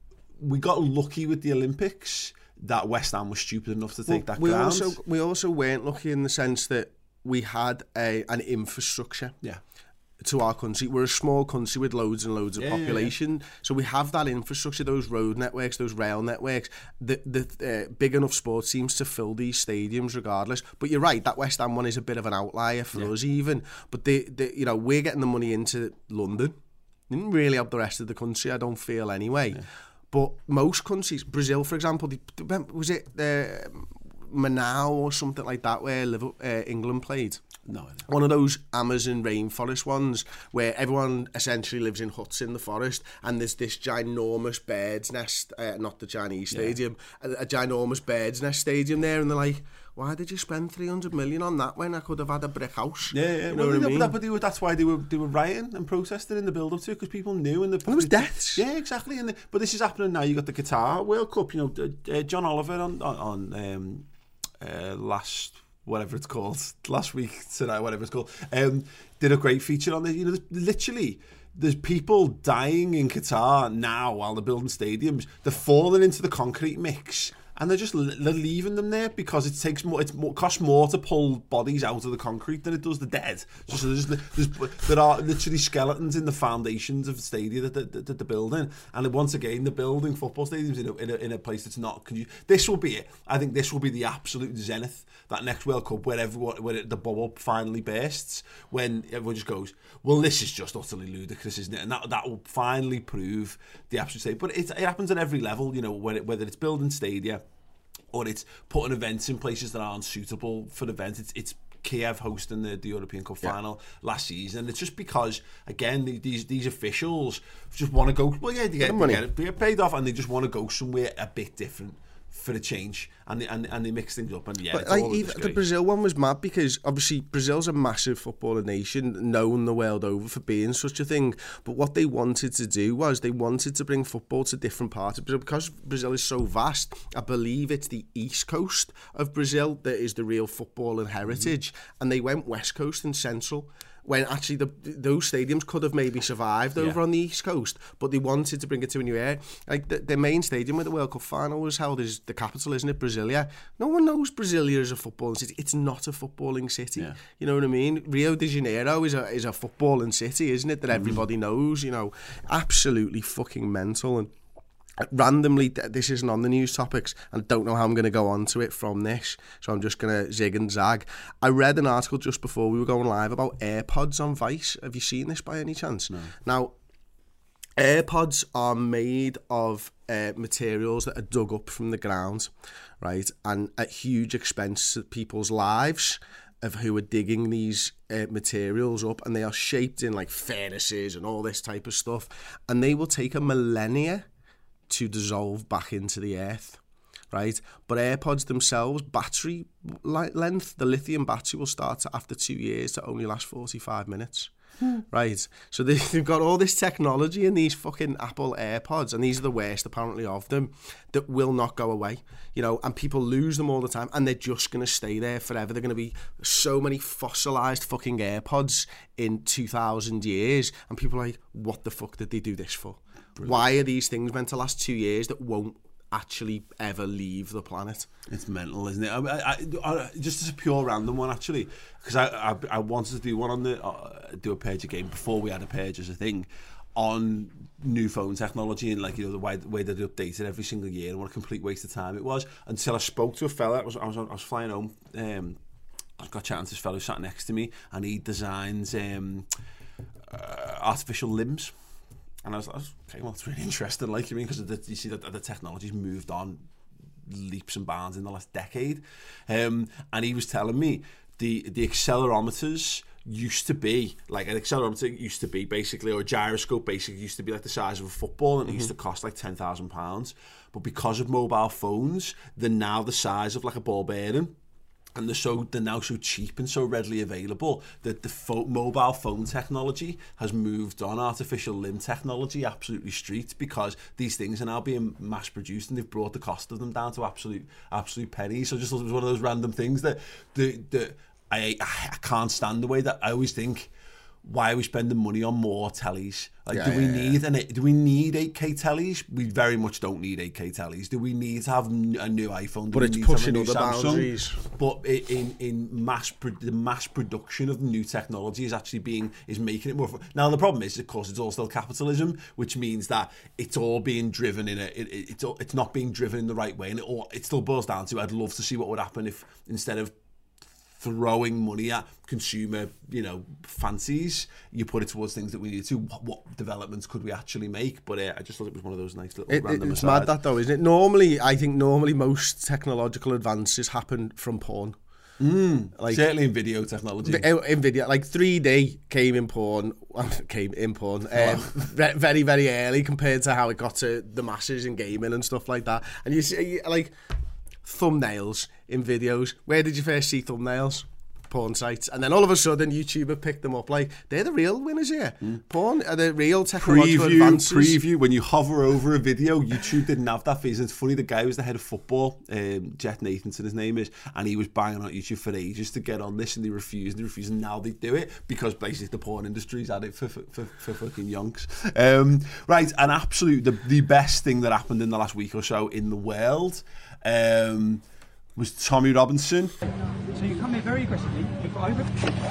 we got lucky with the Olympics that West Ham was stupid enough to take well, that we ground. Also, we also weren't lucky in the sense that we had a an infrastructure yeah. to our country. We're a small country with loads and loads of yeah, population, yeah, yeah. so we have that infrastructure, those road networks, those rail networks, the, the uh, big enough sports teams to fill these stadiums regardless. But you're right, that West Ham one is a bit of an outlier for yeah. us even. But they, they, you know, we're getting the money into London. Didn't really help the rest of the country, I don't feel anyway. Yeah. But most countries, Brazil for example, they, was it uh, Manaus or something like that where Liverpool, uh, England played? No, no. One of those Amazon rainforest ones where everyone essentially lives in huts in the forest, and there's this ginormous bird's nest, uh, not the Chinese stadium, yeah. a, a ginormous bird's nest stadium there, and they're like, why did you spend three hundred million on that when I could have had a brick house? Yeah, yeah. You know well, what I mean? That, but they were, that's why they were they were rioting and protesting in the build-up to it, because people knew. And, the, and there was deaths. Yeah, exactly. And the, but this is happening now. You got the Qatar World Cup. You know, uh, John Oliver on on, on um, uh, last. whatever it's called, last week, tonight, whatever it's called, um, did a great feature on it. You know, literally, there's people dying in Qatar now while they're building stadiums. They're falling into the concrete mix, and they're just they're leaving them there because it takes more. It costs more to pull bodies out of the concrete than it does the dead. So, so there's, there's, there are literally skeletons in the foundations of the stadium that, that, that they're building, and once again, they're building football stadiums in a, in a, in a place that's not. This will be it. I think this will be the absolute zenith. That next World Cup, where everyone, where the bubble finally bursts, when everyone just goes, well, this is just utterly ludicrous, isn't it? And that that will finally prove the absolute state. But it, it happens at every level, you know, whether, whether it's building stadia or it's putting events in places that aren't suitable for the event. It's, it's Kiev hosting the, the European Cup yeah. final last season. And it's just because, again, the, these these officials just want to go, well, yeah, they get, the money. They get, they get paid off, and they just want to go somewhere a bit different for a change, and they, and, and they mix things up, and yeah, but it's like all even the Brazil one was mad, because obviously Brazil's a massive footballer nation, known the world over for being such a thing. But what they wanted to do was they wanted to bring football to different parts of Brazil, because Brazil is so vast. I believe it's the east coast of Brazil that is the real football and heritage, mm-hmm. and they went west coast and central, when actually the, those stadiums could have maybe survived over yeah. on the East Coast, but they wanted to bring it to a new area. Like the, the main stadium where the World Cup final was held is the capital, isn't it, Brasilia? No one knows Brasilia is a footballing city. It's not a footballing city. Yeah. You know what I mean? Rio de Janeiro is a is a footballing city, isn't it? That everybody mm. knows. You know, absolutely fucking mental. And randomly, this isn't on the news topics, and I don't know how I'm going to go on to it from this, so I'm just going to zig and zag. I read an article just before we were going live about AirPods on Vice. Have you seen this by any chance? No. Now, AirPods are made of uh, materials that are dug up from the ground, right, and at huge expense to people's lives. of who are digging these uh, materials up, and they are shaped in like furnaces and all this type of stuff, and they will take a millennia to dissolve back into the earth, right? But AirPods themselves, battery length, the lithium battery will start to, after two years to only last forty-five minutes. Hmm. Right, so they've got all this technology in these fucking Apple AirPods, and these are the worst apparently of them, that will not go away, you know, and people lose them all the time, and they're just going to stay there forever. They're going to be so many fossilized fucking AirPods in two thousand years, and people are like, what the fuck did they do this for? Brilliant. Why are these things meant to last two years that won't actually ever leave the planet? It's mental, isn't it? I, I, I, just as a pure random one, actually, because I, I I wanted to do one on the uh, do a page again before we had a page as a thing on new phone technology, and like, you know, the way, the way that they update it every single year, and what a complete waste of time it was, until I spoke to a fella. I was I was, I was flying home. Um, I got chatting to this fella who sat next to me, and he designs um, uh, artificial limbs. And I was, I was okay, well, it's really interesting, like, you mean, because you see that the technology's moved on leaps and bounds in the last decade. Um, and he was telling me the the accelerometers used to be, like, an accelerometer used to be basically, or a gyroscope basically used to be like the size of a football, and it mm-hmm. used to cost like ten thousand pounds. But because of mobile phones, they're now the size of like a ball bearing. And they're, so, they're now so cheap and so readily available that the fo- mobile phone technology has moved on artificial limb technology absolutely street, because these things are now being mass produced, and they've brought the cost of them down to absolute absolute pennies. So just it was one of those random things that the, the I, I can't stand the way that I always think, why are we spending money on more tellies? Like, yeah, do we yeah, need yeah. an do we need eight K tellies? We very much don't need eight K tellies. Do we need to have a new iPhone? Do but we it's need pushing to other Samsung? boundaries. But in in mass the mass production of new technology is actually being is making it more. Now the problem is, of course, it's all still capitalism, which means that it's all being driven in a it, it, it's it's not being driven in the right way, and it all it still boils down to, I'd love to see what would happen if, instead of throwing money at consumer, you know, fancies, you put it towards things that we need to. What, what developments could we actually make? But uh, I just thought it was one of those nice little it, random It's aside. mad that though, isn't it? Normally, I think normally most technological advances happen from porn. Mm, like, certainly in video technology. In video, like three D came in porn, came in porn, um, very, very early compared to how it got to the masses in gaming and stuff like that. And you see, like, thumbnails in videos. Where did you first see thumbnails? Porn sites. And then all of a sudden YouTube have picked them up like, they're the real winners here. Mm. Porn are the real technological preview, advances. Preview, when you hover over a video, YouTube didn't have that feature. It's funny, the guy who was the head of football, um, Jet Nathanson his name is, and he was banging on YouTube for ages to get on this, and they refused and they refused, and now they do it because basically the porn industry's had it for, for, for, for fucking yonks. Um, right, an absolute, the, the best thing that happened in the last week or so in the world um, was Tommy Robinson. So you come in very aggressively, you go over.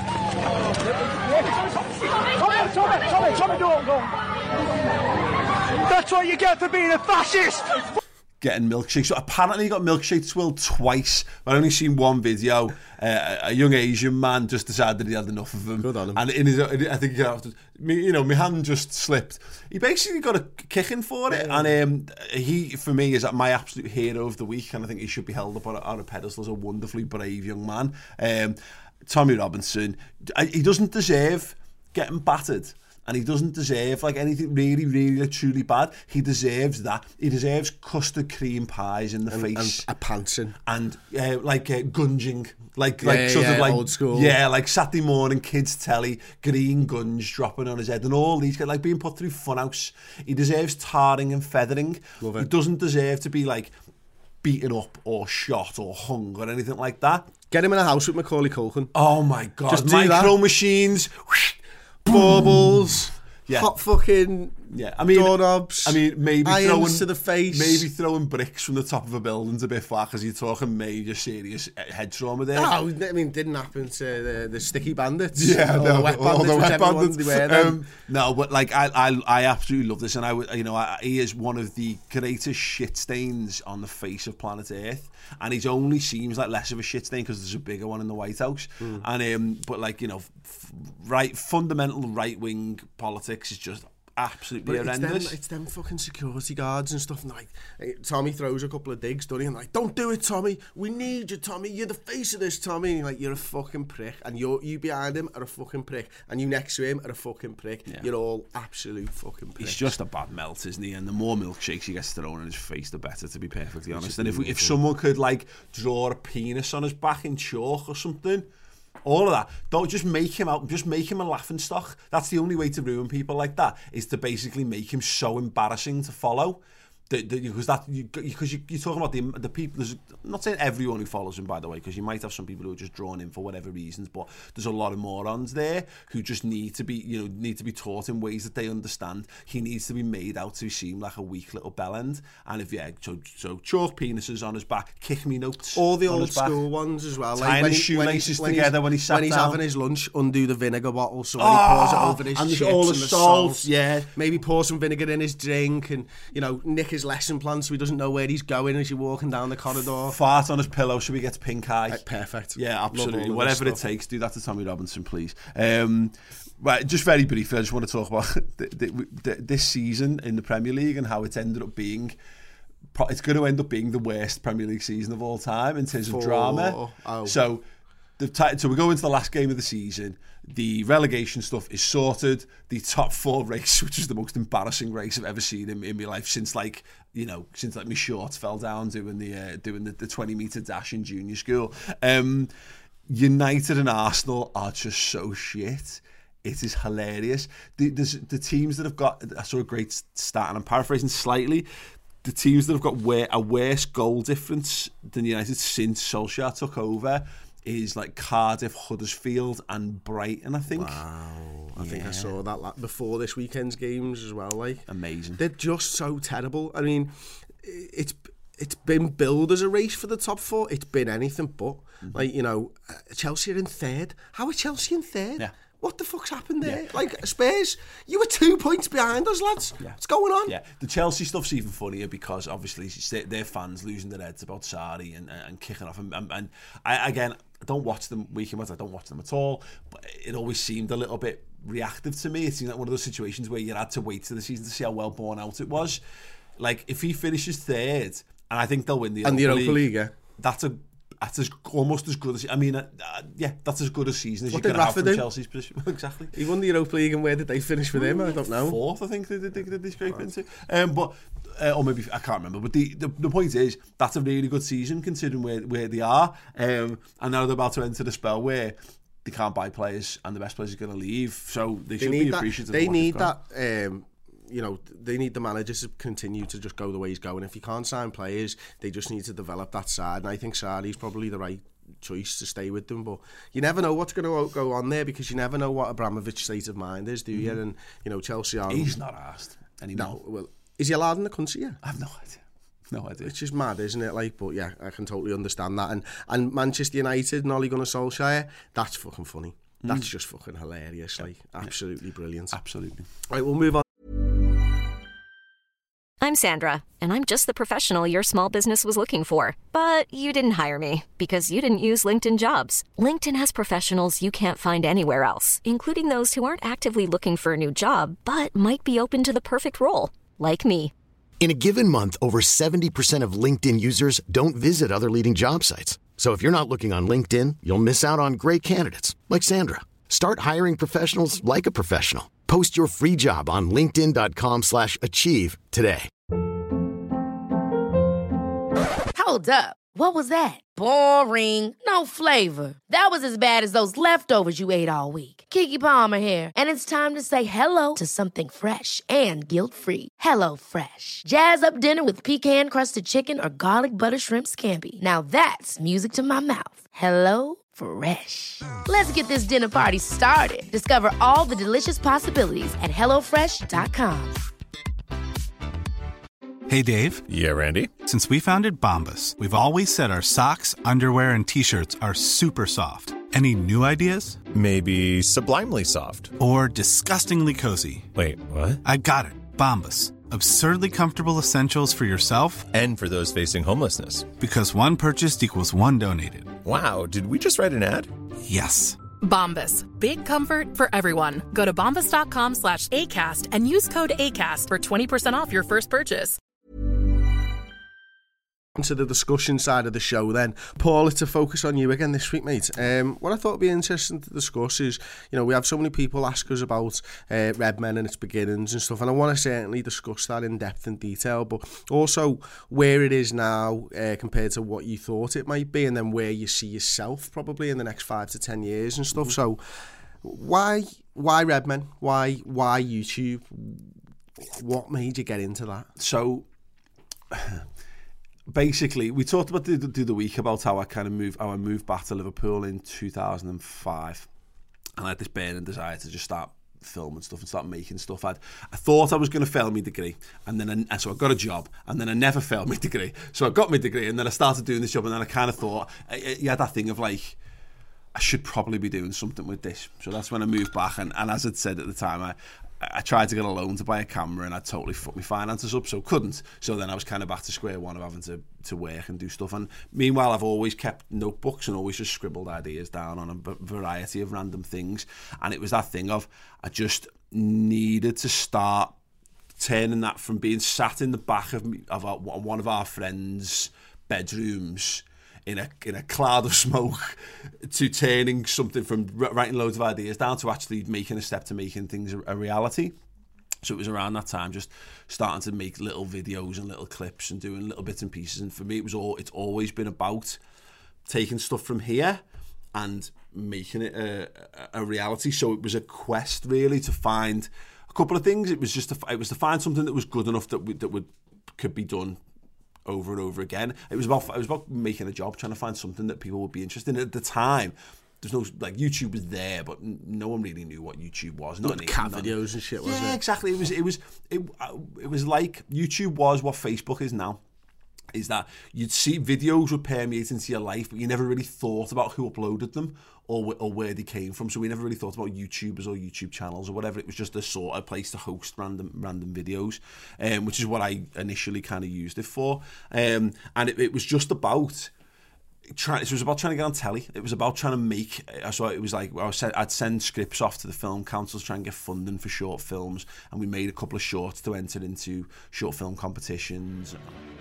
Tommy, Tommy, Tommy, Tommy, go on, go on. That's what you get for being a fascist! Getting milkshakes. So apparently he got milkshake swilled twice. I've only seen one video. Uh, a young Asian man just decided he had enough of them. Good on him. And in his, I think he got, you know, my hand just slipped. He basically got a kicking for it. Yeah. And um, he, for me, is my absolute hero of the week. And I think he should be held up on a, on a pedestal as a wonderfully brave young man. Um, Tommy Robinson, he doesn't deserve getting battered. And he doesn't deserve like anything really, really, truly bad. He deserves that. He deserves custard cream pies in the and, face, and a pantsing, and uh, like uh, gunging, like yeah, like sort yeah, of like old school, yeah, like Saturday morning kids telly, green gunge dropping on his head, and all these like being put through funhouse. He deserves tarring and feathering. Love it. He doesn't deserve to be like beaten up or shot or hung or anything like that. Get him in a house with Macaulay Culkin. Oh my god! Just micro machines. Baubles, yeah. hot fucking yeah. I mean, doorknobs. I mean, maybe irons throwing to the face. Maybe throwing bricks from the top of a building's a bit far because you're talking major serious head trauma there. No, I mean, didn't happen to the, the sticky bandits. Yeah, or no, the wet bandits, the wet bandits. Ones they were then. Um, no, but like I, I, I absolutely love this, and I, you know, I, he is one of the greatest shit stains on the face of planet Earth. And he only seems like less of a shit stain because there's a bigger one in the White House. Mm. And um, but like, you know, f- right fundamental right wing politics is just absolutely but horrendous. It's them, it's them fucking security guards and stuff. And like, Tommy throws a couple of digs, doesn't he? And like, don't do it, Tommy. We need you, Tommy. You're the face of this, Tommy. And you're like, you're a fucking prick. And you you behind him are a fucking prick. And you next to him are a fucking prick. Yeah. You're all absolute fucking pricks. He's just a bad melt, isn't he? And the more milkshakes he gets thrown in his face, the better, to be perfectly honest. And if we, if someone could like draw a penis on his back in chalk or something, all of that, don't just make him out, just make him a laughing stock. That's the only way to ruin people like that, is to basically make him so embarrassing to follow. The, the, because that you, because you, you're talking about the the people. There's, I'm not saying everyone who follows him, by the way, because you might have some people who are just drawn in for whatever reasons. But there's a lot of morons there who just need to be, you know, need to be taught in ways that they understand. He needs to be made out to seem like a weak little bellend. And if yeah, so so chalk penises on his back, kick me notes. All the old school ones as well. Tying like when his he, shoelaces when together when he sat when he's down. having his lunch, undo the vinegar bottle so when oh, he pours it over his and chips all the and the salt, salt. Yeah, maybe pour some vinegar in his drink, and you know, nick his lesson plan so he doesn't know where he's going as you're walking down the corridor. Fart on his pillow so he gets pink eye. Uh, perfect. Yeah, absolutely. Whatever it takes, do that to Tommy Robinson, please. Um, right, just very briefly, I just want to talk about the, the, the, this season in the Premier League and how it's ended up being. It's going to end up being the worst Premier League season of all time in terms of For, drama. Oh. So, the t- so we go into the last game of the season. The relegation stuff is sorted. The top four race, which is the most embarrassing race I've ever seen in, in my life since, like, you know, since like my shorts fell down doing the uh, doing the, the twenty metre dash in junior school. Um, United and Arsenal are just so shit. It is hilarious. The, the teams that have got, I saw a great stat, and I'm paraphrasing slightly. The teams that have got a worse goal difference than United since Solskjaer took over is like Cardiff, Huddersfield and Brighton, I think. Wow. I yeah. think I saw that like, before this weekend's games as well. Like, amazing. They're just so terrible. I mean, it's it's been billed as a race for the top four. It's been anything but. Mm-hmm. Like, you know, Chelsea are in third. How are Chelsea in third? Yeah. What the fuck's happened there? Yeah. Like, Spurs, you were two points behind us, lads. Yeah. What's going on? Yeah, the Chelsea stuff's even funnier because obviously their fans losing their heads about Sarri and, and kicking off. And, and, and I, again, I don't watch them week in, I don't watch them at all, but it always seemed a little bit reactive to me. It seemed like one of those situations where you had to wait to the season to see how well borne out it was. Like, if he finishes third, and I think they'll win the Europa, and the Europa League, League, yeah. that's a That's as, almost as good as I mean, uh, uh, yeah, that's as good a season as what you can have from do? Chelsea's position. Exactly. He won the Europa League, and where did they finish with him? I don't know. Fourth, I think they did. They, they, they scrape into. Um, but uh, or maybe I can't remember. But the, the the point is that's a really good season considering where where they are. Um, and now they're about to enter the spell where they can't buy players, and the best players are going to leave. So they, they should be appreciative. They of what need that. Um, you know, they need the managers to continue to just go the way he's going. If you can't sign players, they just need to develop that side. And I think Sarri's probably the right choice to stay with them, but you never know what's going to go on there because you never know what Abramovich's state of mind is, do you? Mm-hmm. And you know, Chelsea are. He's not asked anymore. No, well, is he allowed in the country yet? I have no idea. No idea. It's just mad, isn't it? Like, but yeah, I can totally understand that. And and Manchester United and Ole Gunnar Solskjaer, that's fucking funny. Mm. That's just fucking hilarious. Like, yeah. Absolutely brilliant. Absolutely. Right, we'll move on. I'm Sandra, and I'm just the professional your small business was looking for. But you didn't hire me because you didn't use LinkedIn Jobs. LinkedIn has professionals you can't find anywhere else, including those who aren't actively looking for a new job, but might be open to the perfect role, like me. In a given month, over seventy percent of LinkedIn users don't visit other leading job sites. So if you're not looking on LinkedIn, you'll miss out on great candidates, like Sandra. Start hiring professionals like a professional. Post your free job on linkedin.com slash achieve today. Hold up. What was that? Boring. No flavor. That was as bad as those leftovers you ate all week. Keke Palmer here, and it's time to say hello to something fresh and guilt-free. Hello Fresh. Jazz up dinner with pecan-crusted chicken or garlic butter shrimp scampi. Now that's music to my mouth. Hello Fresh. Let's get this dinner party started. Discover all the delicious possibilities at hello fresh dot com. Hey, Dave. Yeah, Randy. Since we founded Bombas, we've always said our socks, underwear, and T-shirts are super soft. Any new ideas? Maybe sublimely soft. Or disgustingly cozy. Wait, what? I got it. Bombas. Absurdly comfortable essentials for yourself. And for those facing homelessness. Because one purchased equals one donated. Wow, did we just write an ad? Yes. Bombas. Big comfort for everyone. Go to bombas.com slash ACAST and use code ACAST for twenty percent off your first purchase. To the discussion side of the show then. Paul, to focus on you again this week, mate. Um, what I thought would be interesting to discuss is, you know, we have so many people ask us about uh, Redmen and its beginnings and stuff, and I want to certainly discuss that in depth and detail, but also where it is now uh, compared to what you thought it might be, and then where you see yourself probably in the next five to ten years and stuff. So why why Redmen? Why, why YouTube? What made you get into that? So... Basically, we talked about the, the, the week about how I kind of moved, how I moved back to Liverpool in two thousand five, and I had this burning desire to just start filming stuff and start making stuff. I'd, I thought I was going to fail my degree, and then I, and so I got a job, and then I never failed my degree. So I got my degree, and then I started doing this job, and then I kind of thought, you had that thing of like, I should probably be doing something with this. So that's when I moved back, and, and as I'd said at the time, I. I tried to get a loan to buy a camera and I totally fucked my finances up, so couldn't. So then I was kind of back to square one of having to, to work and do stuff. And meanwhile, I've always kept notebooks and always just scribbled ideas down on a variety of random things. And it was that thing of I just needed to start turning that from being sat in the back of, me, of our, one of our friends' bedrooms in a in a cloud of smoke to turning something from writing loads of ideas down to actually making a step to making things a, a reality. So it was around that time just starting to make little videos and little clips and doing little bits and pieces. And for me, it was all it's always been about taking stuff from here and making it a, a reality. So it was a quest really to find a couple of things. It was just to, it was to find something that was good enough that we, that would could be done over and over again. It was about it was about making a job, trying to find something that people would be interested in. At the time, there's no like YouTube was there, but no one really knew what YouTube was. Not the cat videos and shit, was yeah, it? Yeah, exactly. It was it was it, it was like YouTube was what Facebook is now. Is that you'd see videos would permeate into your life, but you never really thought about who uploaded them or or where they came from. So we never really thought about YouTubers or YouTube channels or whatever. It was just a sort of place to host random random videos, um, which is what I initially kind of used it for. Um, and it, it was just about trying. It was about trying to get on telly. It was about trying to make. So it was like I was, I'd send scripts off to the film councils, try and get funding for short films, and we made a couple of shorts to enter into short film competitions.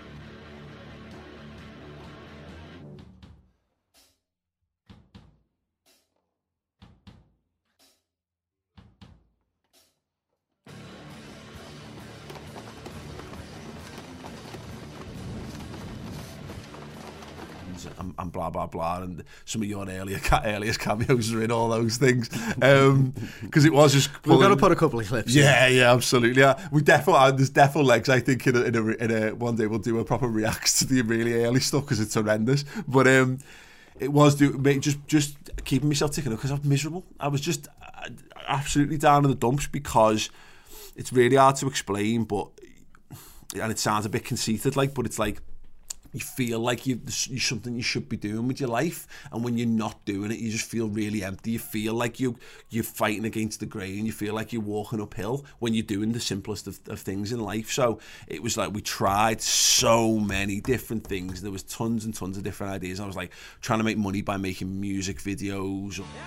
And, and blah blah blah, and some of your earlier earliest cameos are in all those things, because um, it was just. We're going to put a couple of clips. Yeah, in. yeah, absolutely. Yeah, we definitely there's definitely legs. I think in a, in a, in a one day we'll do a proper reacts to the really early stuff because it's horrendous. But um, it was do just just keeping myself ticking up because I was miserable. I was just absolutely down in the dumps because it's really hard to explain, but and it sounds a bit conceited, like, but it's like. You feel like you, you're something you should be doing with your life, and when you're not doing it, you just feel really empty. You feel like you, you're fighting against the grain. You feel like you're walking uphill when you're doing the simplest of, of things in life. So it was like we tried so many different things. There was tons and tons of different ideas. I was like trying to make money by making music videos. Or,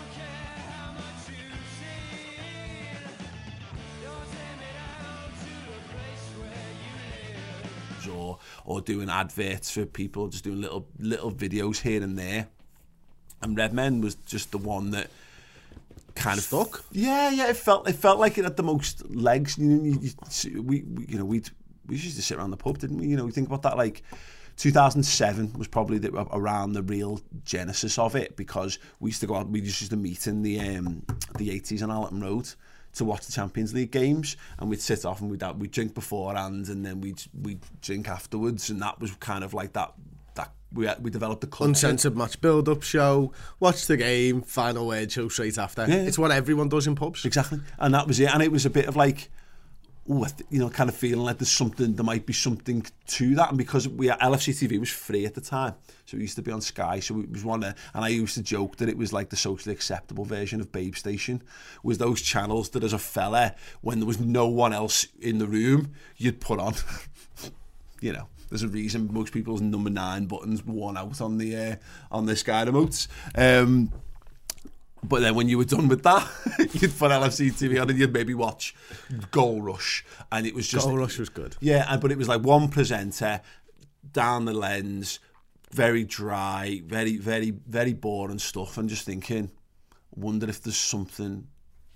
Or, or doing adverts for people, just doing little little videos here and there. And Redmen was just the one that kind of stuck. Yeah, yeah. It felt it felt like it had the most legs. You know, you, you, we, we you know we we used to sit around the pub, didn't we? You know, we think about that. Like two thousand seven was probably the, around the real genesis of it, because we used to go out. We just used to meet in the um, the eighties on Allerton Road to watch the Champions League games, and we'd sit off and we'd we'd drink beforehand, and then we'd we'd drink afterwards, and that was kind of like that. That we we developed the culture. Uncensored match build-up show, watch the game, final word show straight after. Yeah, yeah. It's what everyone does in pubs. Exactly, and that was it. And it was a bit of like, ooh, you know, kind of feeling like there's something, there might be something to that. And because we L F C T V was free at the time, so it used to be on Sky, so it was one of, and I used to joke that it was like the socially acceptable version of Babe Station, was those channels that as a fella, when there was no one else in the room, you'd put on. You know, there's a reason most people's number nine buttons worn out on the uh, on the Sky remotes. Um, But then when you were done with that, you'd put L F C T V on and you'd maybe watch Goal Rush. And it was just... Goal Rush was good. Yeah, and, but it was like one presenter, down the lens, very dry, very, very, very boring stuff. And just thinking, wonder if there's something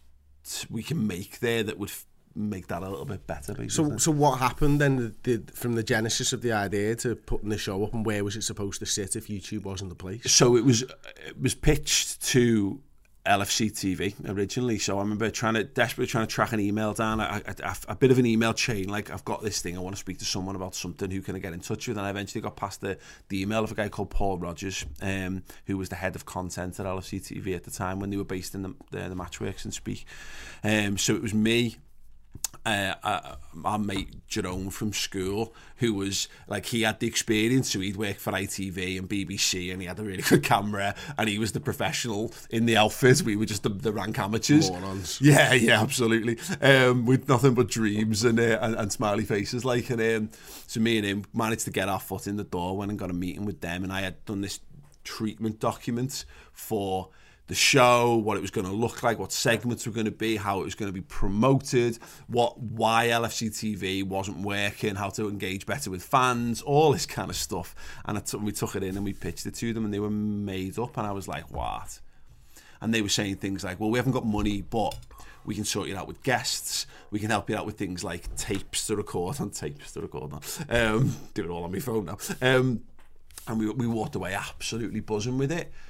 we can make there that would... make that a little bit better, basically. So, so what happened then the, the, from the genesis of the idea to putting the show up, and where was it supposed to sit if YouTube wasn't the place? So it was it was pitched to L F C T V originally. So I remember trying to desperately trying to track an email down, a, a, a bit of an email chain. Like, I've got this thing, I want to speak to someone about something. Who can I get in touch with? And I eventually got past the, the email of a guy called Paul Rogers, um, who was the head of content at L F C T V at the time when they were based in the the, the Matchworks and Speak. Um, so it was me. Uh, uh, our mate Jerome from school, who was like, he had the experience, so he'd worked for I T V and B B C, and he had a really good camera, and he was the professional in the outfit. We were just the, the rank amateurs. Morons. Yeah, yeah, absolutely. Um, with nothing but dreams and, uh, and and smiley faces, like. And um, so me and him managed to get our foot in the door, went and got a meeting with them, and I had done this treatment document for the show, what it was going to look like, what segments were going to be, how it was going to be promoted, what why L F C T V wasn't working, how to engage better with fans, all this kind of stuff. And I t- we took it in and we pitched it to them, and they were made up, and I was like, what? And they were saying things like, well, we haven't got money, but we can sort you out with guests. We can help you out with things like tapes to record, on tapes to record now. Um, do it all on my phone now. Um, and we we walked away absolutely buzzing with it.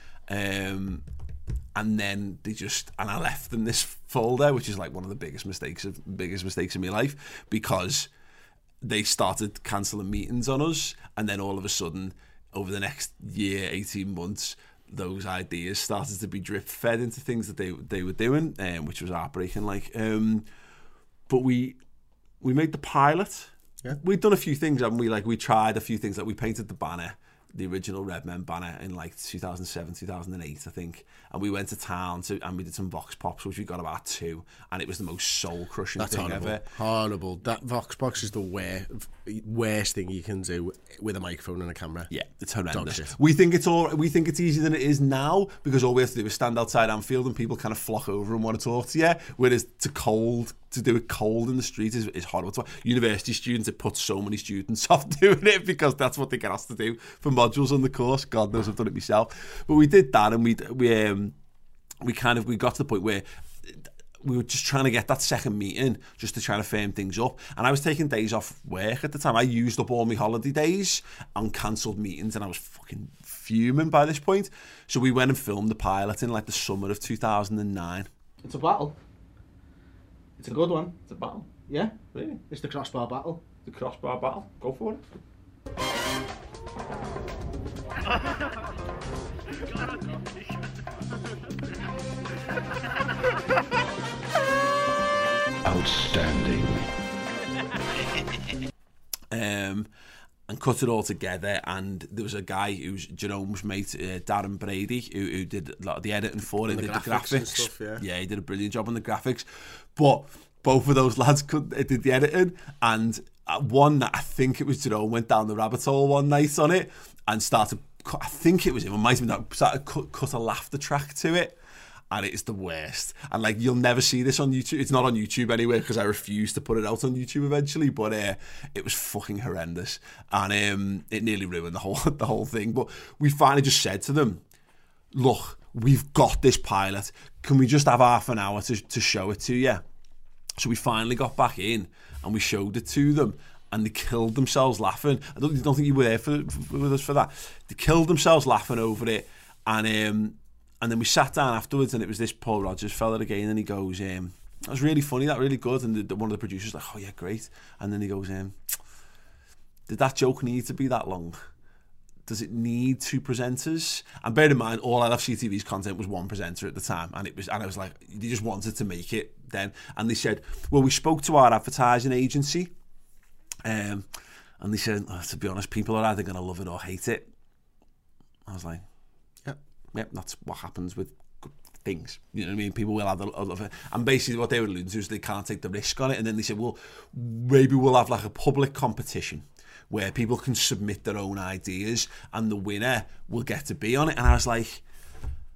Um, And then they just, and I left them this folder, which is like one of the biggest mistakes of biggest mistakes in my life, because they started cancelling meetings on us, and then all of a sudden, over the next year, eighteen months, those ideas started to be drip fed into things that they they were doing, um, which was heartbreaking. Like, um, but we we made the pilot. Yeah, we'd done a few things, haven't we? Like, we tried a few things. Like, we painted the banner, the original Red Men banner, in like two thousand seven, two thousand eight, I think. And we went to town to, and we did some Vox Pops, which we got about two, and it was the most soul-crushing That's thing horrible. ever. Horrible. That Vox Box is the worst, worst thing you can do with a microphone and a camera. Yeah, it's horrendous. Dog shit. We think it's all. We think it's easier than it is now, because all we have to do is stand outside Anfield and people kind of flock over and want to talk to you. Whereas to cold, to do it cold in the street is, is horrible. University students, it puts so many students off doing it, because that's what they get asked to do for modules on the course. God knows I've done it myself. But we did that, and we we um, we kind of we got to the point where we were just trying to get that second meeting, just to try to firm things up. And I was taking days off work at the time. I used up all my holiday days on cancelled meetings, and I was fucking fuming by this point. So we went and filmed the pilot in like the summer of two thousand nine. It's a battle. It's a good one. It's a battle. Yeah? Really? It's the crossbar battle. The crossbar battle. Go for it. Outstanding. um, and cut it all together, and there was a guy who's Jerome's mate, uh, Darren Brady, who, who did a lot of the editing for it, the did graphics the graphics. and stuff, yeah. yeah, he did a brilliant job on the graphics. But both of those lads could, did the editing, and one that I think it was Jerome went down the rabbit hole one night on it and started. I think it was him. It might have been that. Started cut, cut a laughter track to it. And it is the worst. And like, you'll never see this on YouTube. It's not on YouTube anyway, because I refused to put it out on YouTube eventually. But uh, it was fucking horrendous, and um, it nearly ruined the whole the whole thing. But we finally just said to them, "Look, we've got this pilot. Can we just have half an hour to to show it to you?" So we finally got back in and we showed it to them, and they killed themselves laughing. I don't, don't think you were there for, for, with us for that. They killed themselves laughing over it, and. Um, And then we sat down afterwards, and it was this Paul Rogers fella again, and he goes, um, that was really funny, that really good. And the, the, one of the producers was like, oh yeah, great. And then he goes, um, did that joke need to be that long? Does it need two presenters? And bear in mind, all L F C T V's content was one presenter at the time, and it was, and I was like, they just wanted to make it then. And they said, well, we spoke to our advertising agency, um, and they said, oh, to be honest, people are either going to love it or hate it. I was like, yep, that's what happens with things. You know what I mean? People will have a lot of it. And basically what they were alluding to is they can't take the risk on it. And then they said, well, maybe we'll have like a public competition where people can submit their own ideas and the winner will get to be on it. And I was like,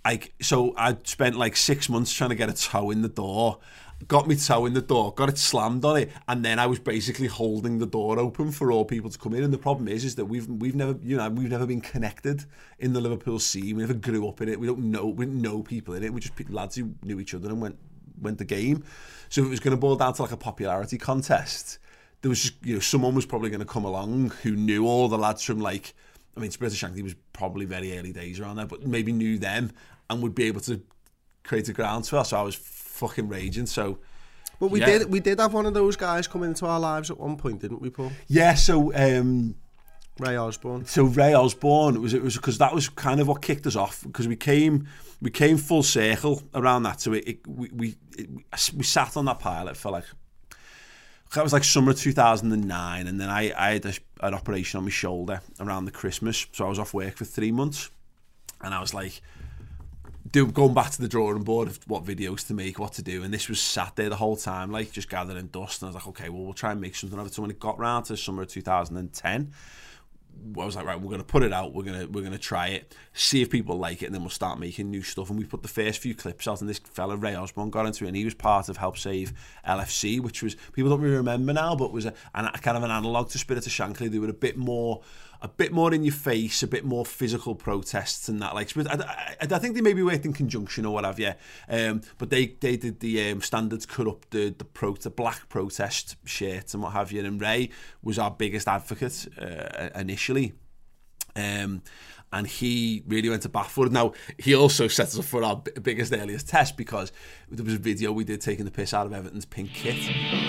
like, so I spent like six months trying to get a toe in the door. Got me toe in the door, got it slammed on it, and then I was basically holding the door open for all people to come in. And the problem is, is that we've we've never, you know, we've never been connected in the Liverpool scene. We never grew up in it. We don't know, we didn't know people in it. We just lads who knew each other and went went the game. So if it was going to boil down to like a popularity contest, there was just, you know, someone was probably going to come along who knew all the lads from, like, I mean, Spirit of Shankly was probably very early days around there, but maybe knew them and would be able to create a groundswell. So I was fucking raging. So, but we yeah. did we did have one of those guys come into our lives at one point, didn't we, Paul? Yeah. So um, Ray Osborne. So Ray Osborne, it was it was because that was kind of what kicked us off, because we came we came full circle around that. So it, it we we it, we sat on that pilot for like, that was like summer two thousand nine, and then I I had a, an operation on my shoulder around the Christmas, so I was off work for three months, and I was like, Do, going back to the drawing board of what videos to make, what to do, and this was sat there the whole time, like just gathering dust, and I was like, okay, well, we'll try and make something of it. So when it got round to summer of two thousand ten, I was like, right, we're going to put it out, we're going to we're going to try it, see if people like it, and then we'll start making new stuff. And we put the first few clips out, and this fella Ray Osborne got into it, and he was part of Help Save L F C, which was, people don't really remember now, but was a, a kind of an analogue to Spirit of Shankly. They were a bit more a bit more in your face, a bit more physical protests and that. Like, I, I, I think they maybe worked in conjunction or whatever, yeah. Um, but they they did the um, Standards cut up the the, pro, the black protest shirts and what have you. And Ray was our biggest advocate uh, initially. Um, and he really went to bat for it. Now, he also set us up for our b- biggest, earliest test, because there was a video we did taking the piss out of Everton's pink kit.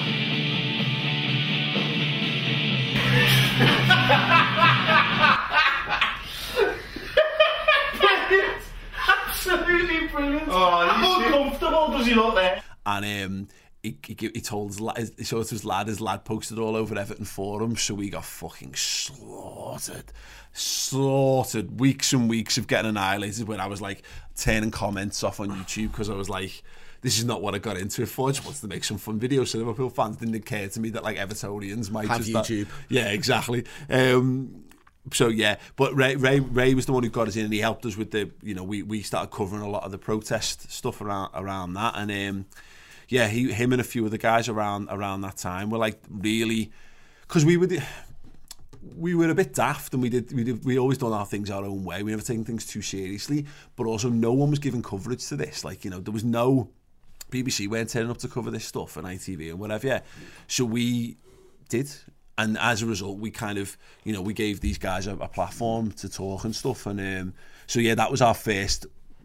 Brilliant. Absolutely brilliant. Oh, how uncomfortable does he look there? And um, he, he, he told his lad, he showed his lad, his lad posted all over Everton forums, so we got fucking slaughtered. Slaughtered. Weeks and weeks of getting annihilated, when I was like turning comments off on YouTube, because I was like, this is not what I got into it for. I just wanted to make some fun videos so Liverpool fans. Didn't occur to me that like Evertonians might have just YouTube. That, yeah, exactly. Um, so yeah, but Ray, Ray Ray was the one who got us in, and he helped us with the, you know, we, we started covering a lot of the protest stuff around around that, and um, yeah, he him and a few of the guys around around that time were like really, because we were the, we were a bit daft, and we did we did we always done our things our own way. We never taken things too seriously, but also no one was giving coverage to this. Like, you know, there was no B B C weren't turning up to cover this stuff, and I T V and whatever. Yeah, so we did. And as a result, we kind of, you know, we gave these guys a, a platform to talk and stuff. And um, so, yeah, that was our first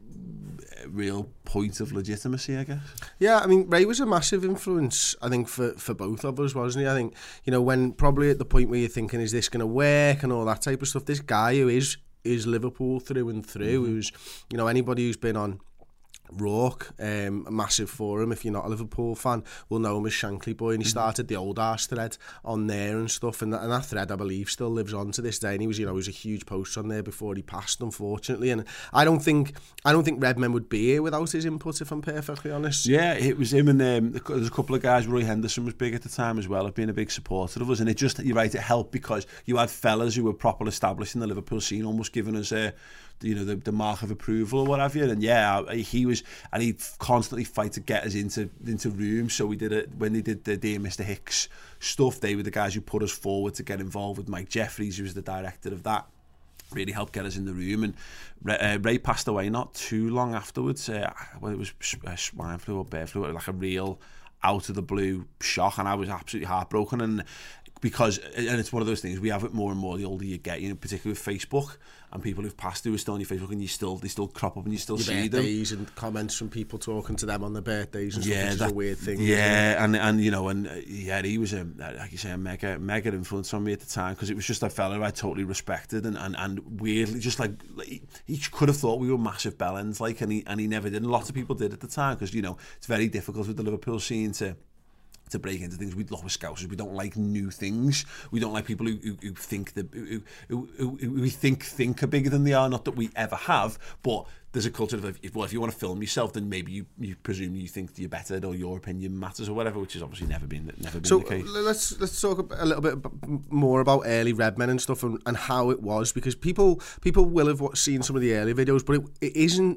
real point of legitimacy, I guess. Yeah, I mean, Ray was a massive influence, I think, for, for both of us, wasn't he? I think, you know, when probably at the point where you're thinking, is this going to work and all that type of stuff, this guy who is is Liverpool through and through, mm-hmm. who's, you know, anybody who's been on Rourke, um, a massive forum, if you're not a Liverpool fan, will know him as Shankly Boy, and he mm-hmm. started the old arse thread on there and stuff, and that, and that thread, I believe, still lives on to this day. And he was, you know, he was a huge post on there before he passed, unfortunately. And I don't think, I don't think Redmen would be here without his input, if I'm perfectly honest. Yeah, it was him, and um, there's a couple of guys. Roy Henderson was big at the time as well, of being a big supporter of us, and it just, you're right, it helped because you had fellas who were properly established in the Liverpool scene, almost giving us a, you know, the, the mark of approval or whatever. And yeah, he was, and he'd constantly fight to get us into into rooms. So we did it when they did the Dear Mister Hicks stuff. They were the guys who put us forward to get involved with Mike Jeffries, who was the director of that. Really helped get us in the room. And Ray, uh, Ray passed away not too long afterwards. Uh, well, it was uh, swine flu or bear flu, like a real out of the blue shock, and I was absolutely heartbroken. And because, and it's one of those things, we have it more and more the older you get, you know, particularly with Facebook, and people who've passed who are still on your Facebook, and you still, they still crop up and you still your see them. Birthdays and comments from people talking to them on their birthdays and yeah, stuff, which that, is a weird thing. Yeah, and, and you know, and uh, yeah, he was, a, like you say, a mega, mega influence on me at the time, because it was just a fella I totally respected, and, and, and weirdly, just like, he, he could have thought we were massive bellends, like, and he, and he never did, and lots of people did at the time, because, you know, it's very difficult with the Liverpool scene to, to break into things. We love Scousers. We don't like new things. We don't like people who, who, who think that who, who, who, who we think think are bigger than they are. Not that we ever have, but there's a culture of, if, well, if you want to film yourself, then maybe you, you presume you think you're better, or your opinion matters or whatever, which has obviously never been never been so the case. let's let's talk a little bit more about early Redmen and stuff, and, and how it was, because people people will have seen some of the early videos, but it, it isn't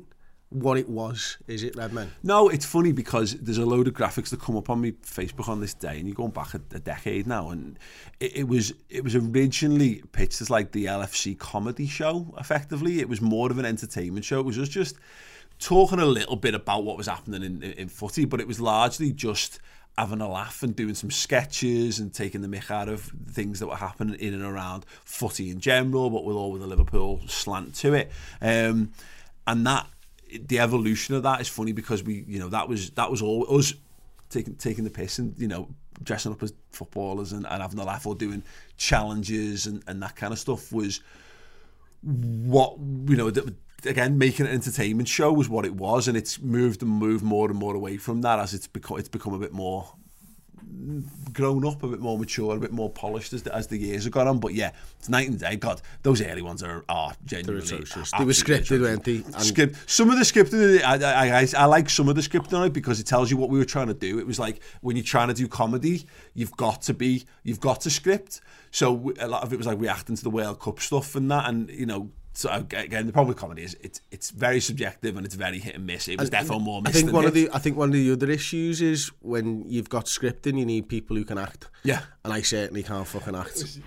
what it was, is it, Redmen? No, it's funny because there's a load of graphics that come up on my Facebook on this day, and you're going back a, a decade now, and it, it was it was originally pitched as like the L F C comedy show, effectively. It was more of an entertainment show. It was just, just talking a little bit about what was happening in, in, in footy, but it was largely just having a laugh and doing some sketches and taking the mick out of things that were happening in and around footy in general, but with all with a Liverpool slant to it. Um, and that the evolution of that is funny because we, you know, that was that was all us taking taking the piss and, you know, dressing up as footballers and, and having a laugh or doing challenges and, and that kind of stuff was what, you know, the, again, making an entertainment show was what it was, and it's moved and moved more and more away from that as it's become it's become a bit more grown up, a bit more mature, a bit more polished as the, as the years have gone on. But yeah, it's night and day. God, those early ones are are genuinely atrocious. They were scripted, weren't they? Script. Some of the scripting, I, I, I, I like some of the scripting on it because it tells you what we were trying to do. It was like when you're trying to do comedy, you've got to be, you've got to script. So a lot of it was like reacting to the World Cup stuff and that, and you know. So again, the problem with comedy is it's it's very subjective and it's very hit and miss. It was and, definitely more missed. I think than one hit. of the I think one of the other issues is when you've got scripting, you need people who can act. Yeah, and I certainly can't fucking act.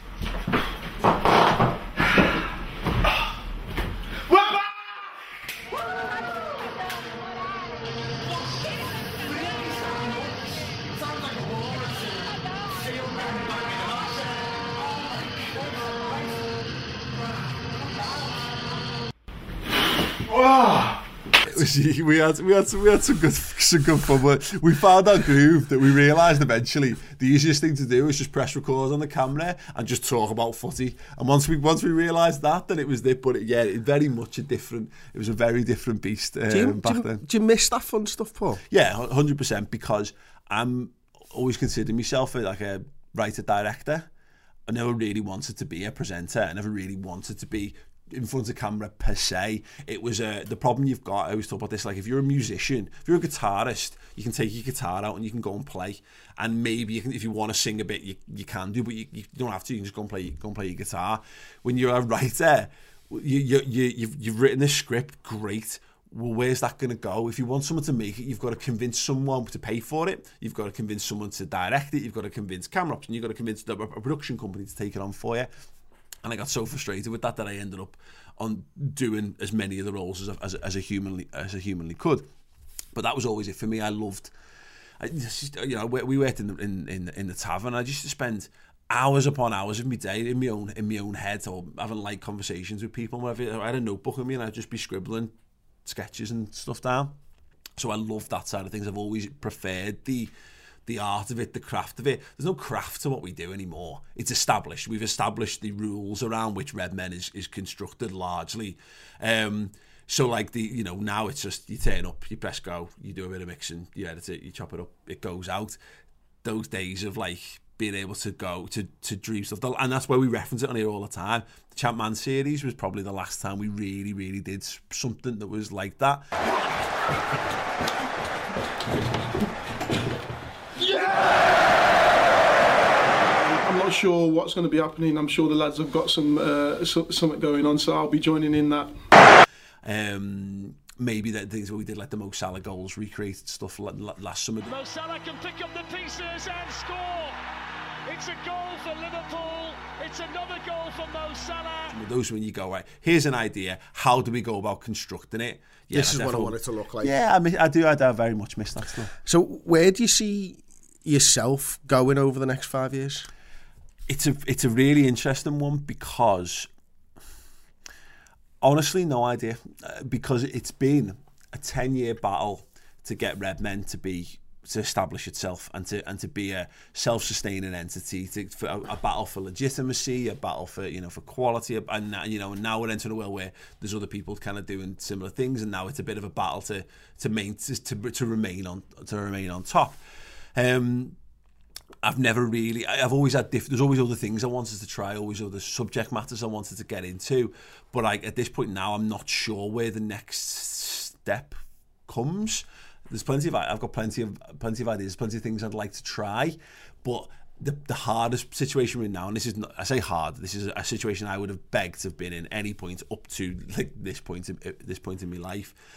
We had we had some, we had some good some good fun, but we found our groove that we realised eventually the easiest thing to do is just press record on the camera and just talk about footy. And once we once we realised that, then it was it. But it, yeah, it very much a different. It was a very different beast um, do you, back do you, then. Do you miss that fun stuff, Paul? Yeah, one hundred percent. Because I'm always considered myself like a writer director. I never really wanted to be a presenter. I never really wanted to be in front of camera per se. It was uh, the problem you've got. I always talk about this, like if you're a musician, if you're a guitarist, you can take your guitar out and you can go and play, and maybe you can, if you want to sing a bit, you, you can do, but you, you don't have to. You can just go and play go and play your guitar. When you're a writer, you, you, you, you've, you've written this script, great. Well, where's that going to go? If you want someone to make it, you've got to convince someone to pay for it. You've got to convince someone to direct it. You've got to convince camera ops, and you've got to convince a production company to take it on for you. And I got so frustrated with that that I ended up on doing as many of the roles as as, as a humanly as a humanly could. But that was always it for me. I loved, I just, you know, we worked in the in in, in the tavern. I used to spend hours upon hours of my day in my own in my own head, or having light conversations with people. Whatever. I had a notebook with me, and I'd just be scribbling sketches and stuff down. So I love that side of things. I've always preferred the. the art of it, the craft of it. There's no craft to what we do anymore. It's established. We've established the rules around which Redmen is is constructed largely. Um, so like the, you know, now it's just you turn up, you press go, you do a bit of mixing, you edit it, you chop it up, it goes out. Those days of like being able to go to to dream stuff, and that's why we reference it on here all the time. The Champman series was probably the last time we really, really did something that was like that. I'm not sure what's going to be happening. I'm sure the lads have got some uh, something going on, so I'll be joining in that. Um, maybe the things where we did like the Mo Salah goals, recreated stuff last summer. Mo Salah can pick up the pieces and score. It's a goal for Liverpool. It's another goal for Mo Salah. Those when you go, right, here's an idea. How do we go about constructing it? Yeah, this is what I want it to look like. Yeah, I, miss, I do. I do very much miss that stuff. So where do you see yourself going over the next five years? It's a it's a really interesting one because honestly, no idea. Uh, because it's been a ten year battle to get Redmen to be to establish itself and to and to be a self sustaining entity. To for a, a battle for legitimacy, a battle for you know for quality, and you know and now we're entering a world where there's other people kind of doing similar things, and now it's a bit of a battle to to main to to, to remain on to remain on top. Um, I've never really, I've always had, diff- there's always other things I wanted to try, always other subject matters I wanted to get into, but like at this point now, I'm not sure where the next step comes. There's plenty of, I've got plenty of, plenty of ideas, plenty of things I'd like to try, but the the hardest situation we're in now, and this is not, I say hard, this is a situation I would have begged to have been in any point up to like this point, in, this point in my life,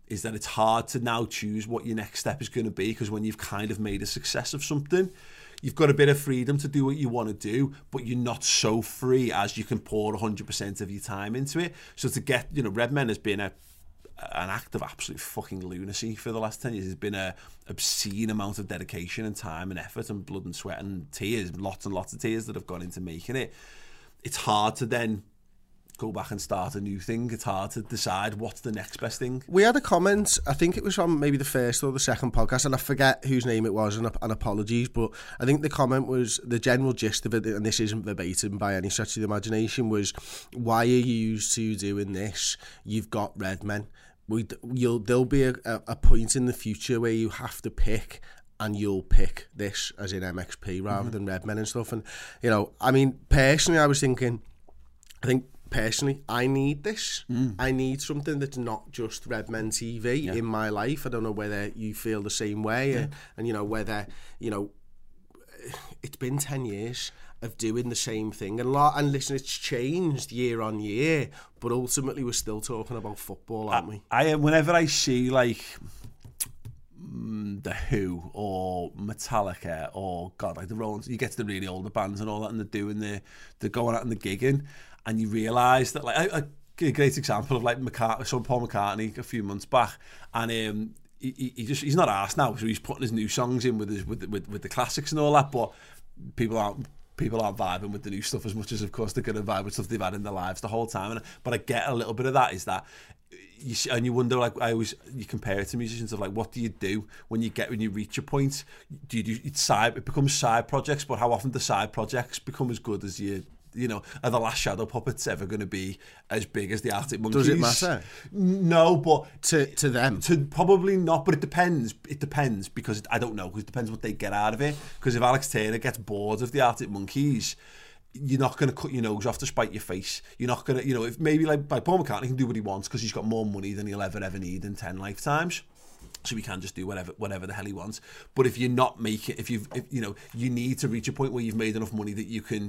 is that it's hard to now choose what your next step is going to be, because when you've kind of made a success of something, you've got a bit of freedom to do what you want to do, but you're not so free as you can pour one hundred percent of your time into it. So to get, you know, Redmen has been a an act of absolute fucking lunacy for the last ten years. It's been a obscene amount of dedication and time and effort and blood and sweat and tears, lots and lots of tears that have gone into making it. It's hard to then go back and start a new thing. It's hard to decide what's the next best thing. We had a comment, I think it was on maybe the first or the second podcast, and I forget whose name it was, and, and apologies, but I think the comment was, the general gist of it, and this isn't verbatim by any stretch of the imagination, was, why are you two doing this? You've got Redmen. We, you'll, there'll be a, a point in the future where you have to pick, and you'll pick this, as in M X P, rather mm-hmm. than Redmen and stuff. And, you know, I mean, personally, I was thinking, I think, Personally, I need this. Mm. I need something that's not just Redmen T V yeah. in my life. I don't know whether you feel the same way, yeah. and, and you know whether you know. It's been ten years of doing the same thing, and a lot. And listen, it's changed year on year, but ultimately we're still talking about football, aren't I, we? I whenever I see like The Who or Metallica or God, like the Rolling, you get to the really older bands and all that, and they're doing the, they're going out and the gigging. And you realise that, like, a, a great example of like McCartney, I saw Paul McCartney a few months back, and um, he, he just he's not arsed now, so he's putting his new songs in with his with with, with the classics and all that. But people aren't people aren't vibing with the new stuff as much as, of course, they're going to vibe with stuff they've had in their lives the whole time. And but I get a little bit of that. Is that you see, and you wonder, like, I always you compare it to musicians of like, what do you do when you get when you reach a point? Do you do it's side? It becomes side projects, but how often do side projects become as good as you? You know, are the Last Shadow Puppets ever going to be as big as the Arctic Monkeys? Does it matter? No, but to to them, to probably not. But it depends. It depends because I don't know. Because it depends what they get out of it. Because if Alex Turner gets bored of the Arctic Monkeys, you're not going to cut your nose off to spite your face. You're not going to, you know, if maybe like, like Paul McCartney can do what he wants because he's got more money than he'll ever ever need in ten lifetimes. So he can just do whatever whatever the hell he wants. But if you're not making, if you've, if, you know, you need to reach a point where you've made enough money that you can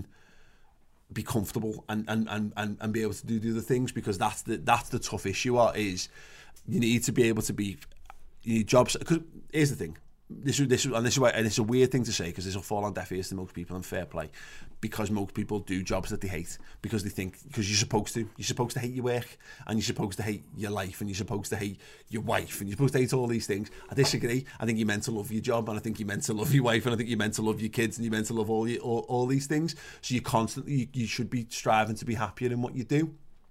be comfortable and, and, and, and, and be able to do, do the things, because that's the that's the tough issue is you need to be able to be, you need jobs, because here's the thing, this this and this is why, and it's a weird thing to say because this will fall on deaf ears to most people, and fair play, because most people do jobs that they hate because they think, because you're supposed to you're supposed to hate your work, and you're supposed to hate your life, and you're supposed to hate your wife, and you're supposed to hate all these things. I disagree. I think you're meant to love your job, and I think you're meant to love your wife, and I think you're meant to love your kids, and you're meant to love all your, all, all these things. So you constantly you, you should be striving to be happier in what you do,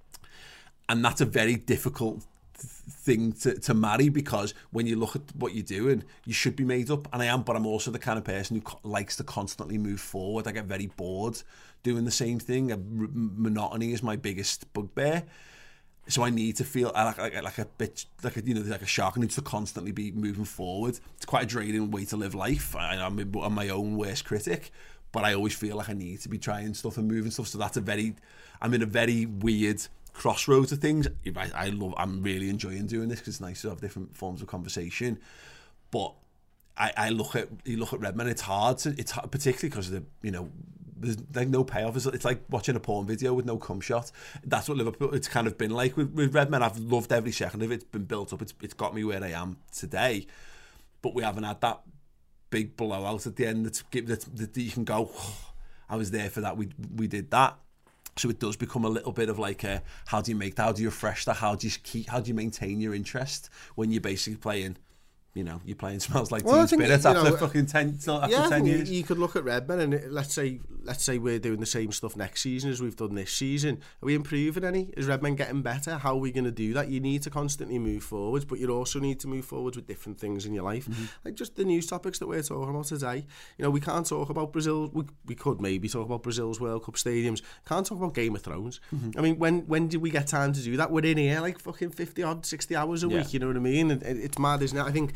and that's a very difficult thing to, to marry, because when you look at what you're doing, you should be made up, and I am, but I'm also the kind of person who co- likes to constantly move forward. I get very bored doing the same thing. A, r- monotony is my biggest bugbear, so I need to feel like, like, like a bit like a, you know, like a shark. I need to constantly be moving forward. It's quite a draining way to live life. I, I'm, I'm my own worst critic, but I always feel like I need to be trying stuff and moving stuff. So that's a very, I'm in a very weird crossroads of things. I, I love, I'm really enjoying doing this because it's nice to have different forms of conversation. But I, I look at you look at Redmen. It's hard to, it's hard, particularly because the you know there's like no payoff. It's, it's like watching a porn video with no cum shot. That's what Liverpool. It's kind of been like with, with Redmen. I've loved every second of it. It's been built up. It's it's got me where I am today. But we haven't had that big blowout at the end. That's that, that, that you can go, oh, I was there for that. We we did that. So it does become a little bit of like a, how do you make that? How do you refresh that? How do you keep? How do you maintain your interest when you're basically playing? You know, you're playing Smells Like Teen Spirit after know, fucking ten, after yeah, ten years. You, you could look at Redmen and it, let's say, let's say we're doing the same stuff next season as we've done this season. Are we improving any? Is Redmen getting better? How are we going to do that? You need to constantly move forwards, but you also need to move forwards with different things in your life, mm-hmm. like just the news topics that we're talking about today. You know, we can't talk about Brazil. We, we could maybe talk about Brazil's World Cup stadiums. Can't talk about Game of Thrones. Mm-hmm. I mean, when when did we get time to do that? We're in here like fucking fifty odd, sixty hours a yeah. week. You know what I mean? It, it, it's mad, isn't it? I think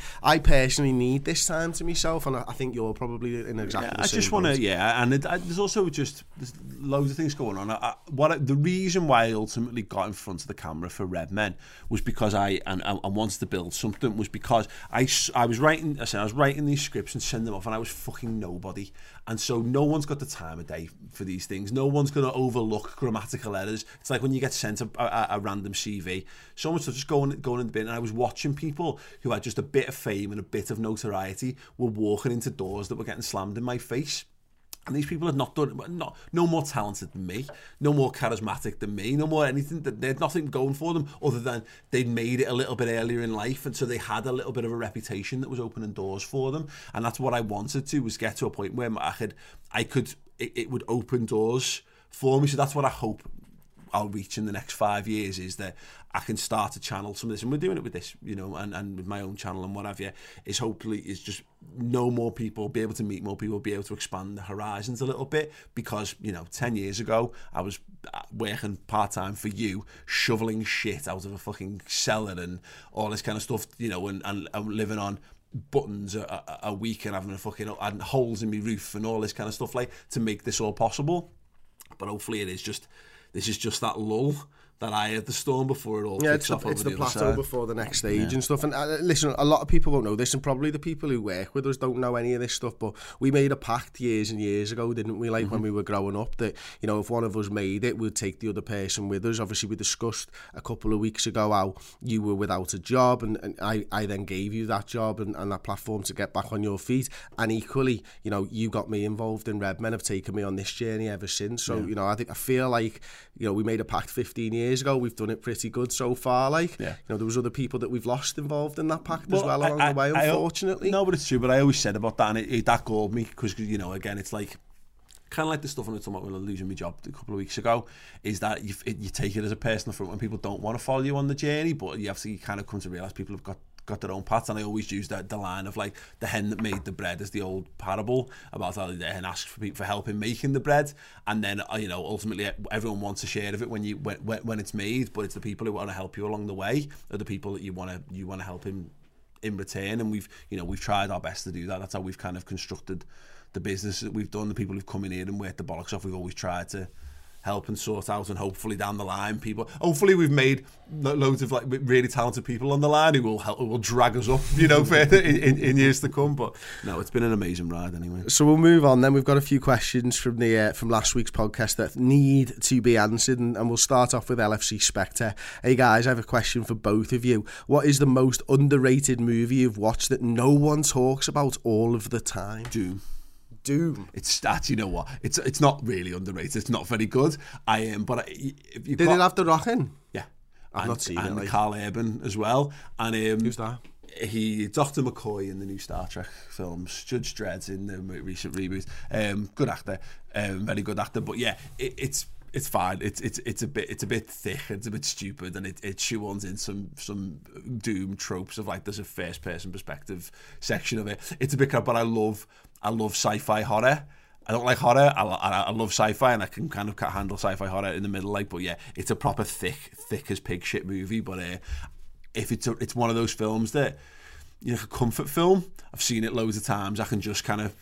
I personally need this time to myself, and I, I think you're probably in exactly yeah, the I same just want to, boat. yeah, and it, I, there's also just there's loads of things going on. I, I, what I, the reason why I ultimately got in front of the camera for Red Men was because I and, and, and wanted to build something. Was because I, I was writing, I said I was writing these scripts and sending them off, and I was fucking nobody. And so no one's got the time of day for these things. No one's going to overlook grammatical errors. It's like when you get sent a, a, a random C V. So much stuff just going going in the bin. And I was watching people who had just a bit of fame and a bit of notoriety were walking into doors that were getting slammed in my face. And these people had not done, not, no more talented than me, no more charismatic than me, no more anything. They had nothing going for them other than they'd made it a little bit earlier in life, and so they had a little bit of a reputation that was opening doors for them. And that's what I wanted to, was get to a point where I could, I could, it, it would open doors for me. So that's what I hope I'll reach in the next five years, is that I can start to channel some of this, and we're doing it with this, you know, and, and with my own channel and what have you, is hopefully is just know more people, be able to meet more people, be able to expand the horizons a little bit, because, you know, ten years ago, I was working part-time for you, shoveling shit out of a fucking cellar and all this kind of stuff, you know, and, and, and living on buttons a, a, a week and having a fucking, and holes in my roof and all this kind of stuff, like, to make this all possible. But hopefully it is just, this is just that lull that I had the storm before it all yeah, kicks it's off the, over it's the, the other plateau side. before the next stage Yeah. and stuff. And uh, listen, a lot of people won't know this, and probably the people who work with us don't know any of this stuff, but we made a pact years and years ago, didn't we, like mm-hmm. when we were growing up, that, you know, if one of us made it, we'd take the other person with us. Obviously, we discussed a couple of weeks ago how you were without a job, and, and I, I then gave you that job and, and that platform to get back on your feet. And equally, you know, you got me involved in Red Men, have taken me on this journey ever since. So, yeah. you know, I think I feel like, you know, we made a pact fifteen years ago. We've done it pretty good so far. Like, yeah. you know, there was other people that we've lost involved in that pact well, as well along I, the way, I, unfortunately. I, no, but it's true. But I always said about that, and it, it, that galled me, because, you know, again, it's like, kind of like the stuff I was talking about when I was losing my job a couple of weeks ago, is that you, it, you take it as a personal front when people don't want to follow you on the journey, but you have to kind of come to realise people have got got their own paths. And I always use that the line of, like, the hen that made the bread is the old parable about how the hen asks for people for help in making the bread, and then, you know, ultimately everyone wants a share of it when you when, when it's made, but it's the people who want to help you along the way are the people that you want to you want to help in in return. And we've, you know, we've tried our best to do that. That's how we've kind of constructed the business that we've done. The people who've come in here and worked the bollocks off, we've always tried to help and sort out, and hopefully down the line people, hopefully we've made lo- loads of like really talented people on the line who will help, who will drag us up, you know, further in, in, in years to come. But no, it's been an amazing ride anyway. So we'll move on then. We've got a few questions from the uh, from last week's podcast that need to be answered, and, and we'll start off with L F C Spectre. Hey guys, I have a question for both of you. What is the most underrated movie you've watched that no one talks about all of the time? Doom. Doom. It's that, you know what? It's it's not really underrated. It's not very good. I am, um, but I, if you did got, it have The Rock in? Yeah, I've and, not seen and it. Like. Carl Urban as well. And um, who's that? He Doctor McCoy in the new Star Trek films. Judge Dredd in the recent reboot. Um, good actor, um, very good actor. But yeah, it, it's. It's fine. It's it's it's a bit it's a bit thick. It's a bit stupid, and it it shoehorns in some some Doom tropes of, like, there's a first person perspective section of it. It's a bit, but I love I love sci-fi horror. I don't like horror. I, I, I love sci-fi, and I can kind of handle sci-fi horror in the middle. Like, but yeah, it's a proper thick thick as pig shit movie. But uh, if it's a, it's one of those films that, you know, a comfort film. I've seen it loads of times. I can just kind of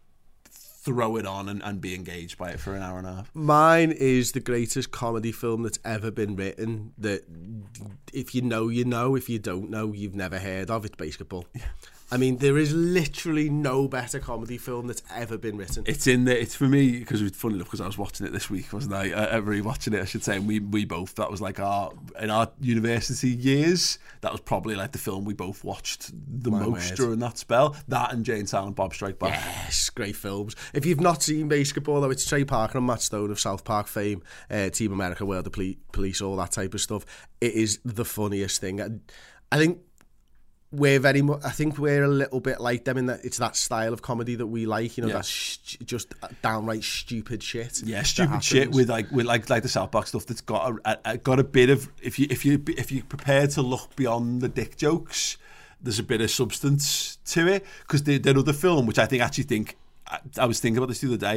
throw it on and, and be engaged by it for an hour and a half. Mine is the greatest comedy film that's ever been written, that if you know, you know, if you don't know, you've never heard of. It's Basketball. Yeah. I mean, there is literally no better comedy film that's ever been written. It's in there. It's for me, because it's funny enough, because I was watching it this week, wasn't I? Uh, rewatching it, I should say. And we we both, that was like our, in our university years, that was probably like the film we both watched the My most word. during that spell. That and Jane Silent Bob Strike Back. Yes, great films. If you've not seen Basketball, though, it's Trey Parker and Matt Stone of South Park fame, uh, Team America, World of Ple- Police, all that type of stuff. It is the funniest thing. I, I think we're very much, I think we're a little bit like them in that it's that style of comedy that we like, you know, yeah. that's sh- just downright stupid shit. Yeah, stupid shit with like with like like the South Park stuff that's got a, a got a bit of, if you if you if you're prepared to look beyond the dick jokes, there's a bit of substance to it, because there's another film which I think actually think I, I was thinking about this the other day.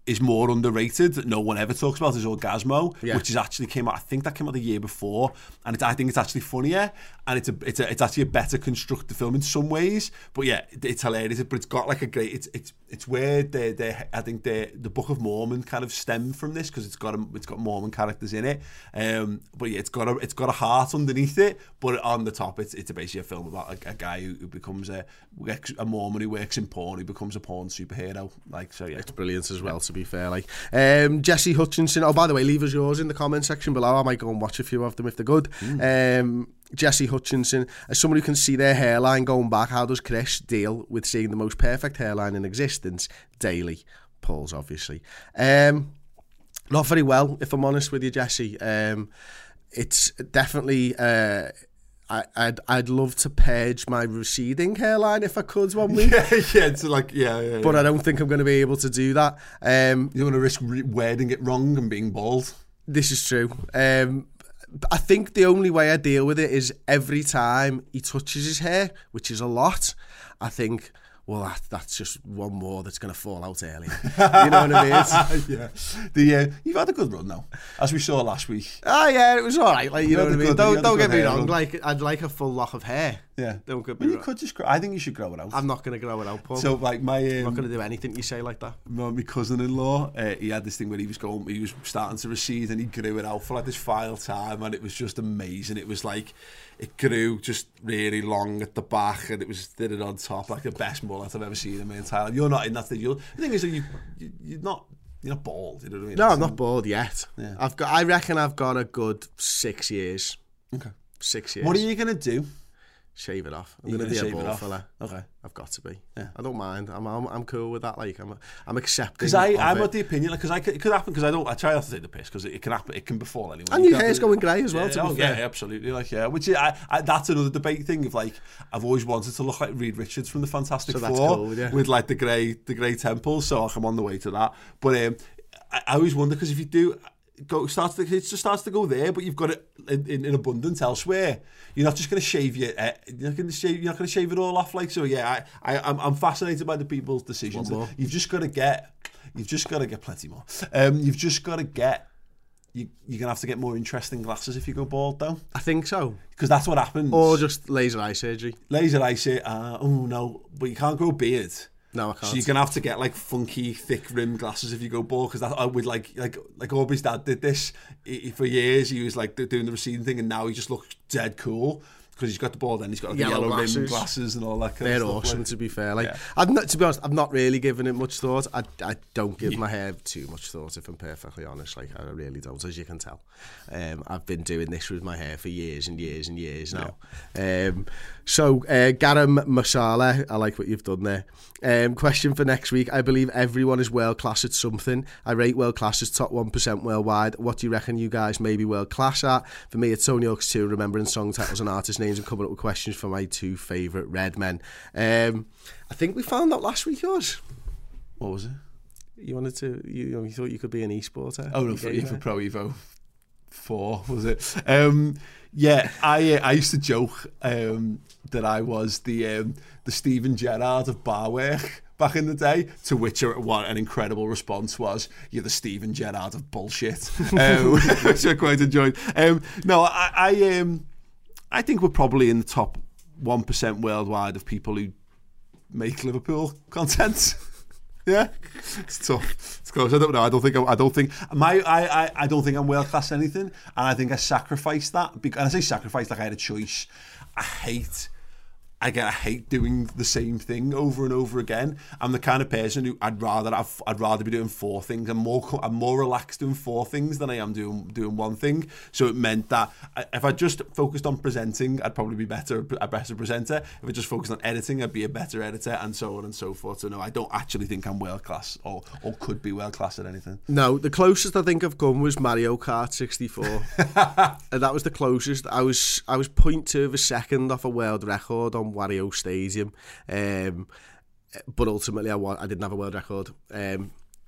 is more underrated that no one ever talks about is Orgasmo, yeah. which is actually came out. I think that came out the year before, and it's, I think it's actually funnier, and it's a it's a, it's actually a better constructed film in some ways. But yeah, it, it's hilarious. But it's got like a great. It's it's it's where they they I think the the Book of Mormon kind of stemmed from this because it's got a, it's got Mormon characters in it. Um, but yeah, it's got a it's got a heart underneath it. But on the top, it's it's basically a film about a, a guy who, who becomes a a Mormon who works in porn, who becomes a porn superhero. Like so, yeah, it's brilliant as well. To be fair, like um, Jesse Hutchinson. Oh, by the way, leave us yours in the comment section below. I might go and watch a few of them if they're good. Mm. Um, Jesse Hutchinson, as someone who can see their hairline going back, how does Chris deal with seeing the most perfect hairline in existence daily? Paul's obviously. Um, not very well, if I'm honest with you, Jesse. Um, it's definitely. Uh, I, I'd I'd love to purge my receding hairline if I could one week. yeah, yeah, it's like yeah, yeah. But yeah. I don't think I'm going to be able to do that. Um, you don't want to risk re- wording it wrong and being bald. This is true. Um, I think the only way I deal with it is every time he touches his hair, which is a lot. I think, well, that, that's just one more that's going to fall out early. You know what I mean? yeah. The uh, you've had a good run though, as we saw last week. Oh yeah, it was all right. Like you, you know what I mean. Good, don't don't get me wrong. Run. Like I'd like a full lock of hair. Yeah. Don't get me well, you wrong. could just. Grow, I think you should grow it out. I'm not going to grow it out, Paul. So like my, um, I'm not going to do anything you say like that. My, my cousin-in-law, uh, he had this thing where he was going, he was starting to recede, and he grew it out for like this final time, and it was just amazing. It was like. It grew just really long at the back, and it was did it on top, like the best mullet I've ever seen in my entire life. You're not in that thing. You're, the thing is that you, you you're not you're not bald. You know what I mean? No, I'm not bald yet. Yeah. I've got. I reckon I've got a good six years. Okay. Six years. What are you gonna do? Shave it off. I'm You're gonna, gonna be a bald shave it off? fella. Okay. I've got to be. Yeah. I don't mind. I'm I'm, I'm cool with that. Like I'm I'm accepting. Because I of I'm it. of the opinion like because I it could happen because I don't I try not to take the piss because it, it can happen it can befall anyone. And you your hair's going grey as well. Yeah, to be oh, fair. yeah, absolutely. Like yeah, which is, I, I that's another debate thing of like I've always wanted to look like Reed Richards from the Fantastic So that's Four cool, yeah. with like the grey the grey temples. So like, I'm on the way to that. But um, I, I always wonder because if you do. Go starts to, it just starts to go there, but you've got it in, in, in abundance elsewhere. You're not just going to shave your, uh, you're not going to shave, you're not going to shave it all off. Like so, yeah. I, I, I'm, I'm fascinated by the people's decisions. You've just got to get, you've just got to get plenty more. Um, you've just got to get. You, you're gonna have to get more interesting glasses if you go bald, though. I think so, because that's what happens. Or just laser eye surgery. Laser eye surgery. Uh, oh no, but you can't grow a beard. No, I can't. So you're gonna have to get like funky, thick rimmed glasses if you go bald, because that I would like like like Aubrey's dad did this he, for years. He was like doing the receding thing, and now he just looks dead cool because he's got the bald and he's got like, yellow, yellow rimmed glasses and all that kind They're of stuff. awesome, like. to be fair. Like, Yeah. I've not, to be honest, I've not really given it much thought. I, I don't give my hair too much thought, if I'm perfectly honest. Like, I really don't, as you can tell. Um, I've been doing this with my hair for years and years and years now. Yeah. Um, so, uh, Garam Masala, I like what you've done there. Um, question for next week. I believe everyone is world class at something. I rate world class as top one percent worldwide. What do you reckon you guys may be world class at? For me, it's Tony Hawk's two, remembering song titles and artist names and coming up with questions for my two favourite red men. Um, I think we found out last week yours. What was it? You wanted to, you, you, know, you thought you could be an e-sporter? Oh no, for, for Pro Evo four, was it? Um, yeah, I uh, I used to joke um, that I was the um, the Steven Gerrard of bar work back in the day, to which a, what an incredible response was, you're the Steven Gerrard of bullshit, um, which I quite enjoyed. Um, no, I I, um, I think we're probably in the top one percent worldwide of people who make Liverpool content. Yeah, it's tough. It's close. I don't know. I don't think. I, I don't think my. I, I. I don't think I'm world class at anything, and I think I sacrificed that. Because, and I say sacrifice like I had a choice. I hate. Again, I hate doing the same thing over and over again. I'm the kind of person who I'd rather have, I'd rather be doing four things. I'm more I'm more relaxed doing four things than I am doing doing one thing. So it meant that if I just focused on presenting, I'd probably be better a better presenter. If I just focused on editing, I'd be a better editor, and so on and so forth. So no, I don't actually think I'm world class or or could be world class at anything. No, the closest I think I've come was Mario Kart sixty-four, and that was the closest. I was I was point two of a second off a world record on Wario Stadium, um, but ultimately I, wa- I didn't have a world record, um,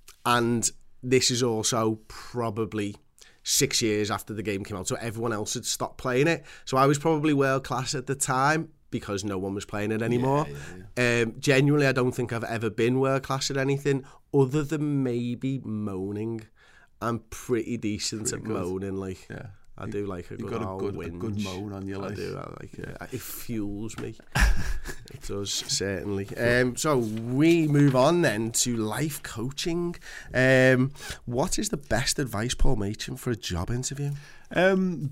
and this is also probably six years after the game came out, so everyone else had stopped playing it, so I was probably world class at the time. because no one was playing it anymore. Yeah, yeah, yeah. Um, genuinely, I don't think I've ever been world class at anything other than maybe moaning. I'm pretty decent pretty at good. moaning. Like, yeah. I do like a You've good got a old good, a whinge. good moan on your life. I do. I like it. It fuels me. It does, certainly. Um, so we move on then to life coaching. Um, what is the best advice, Paul Machin, for a job interview? Um,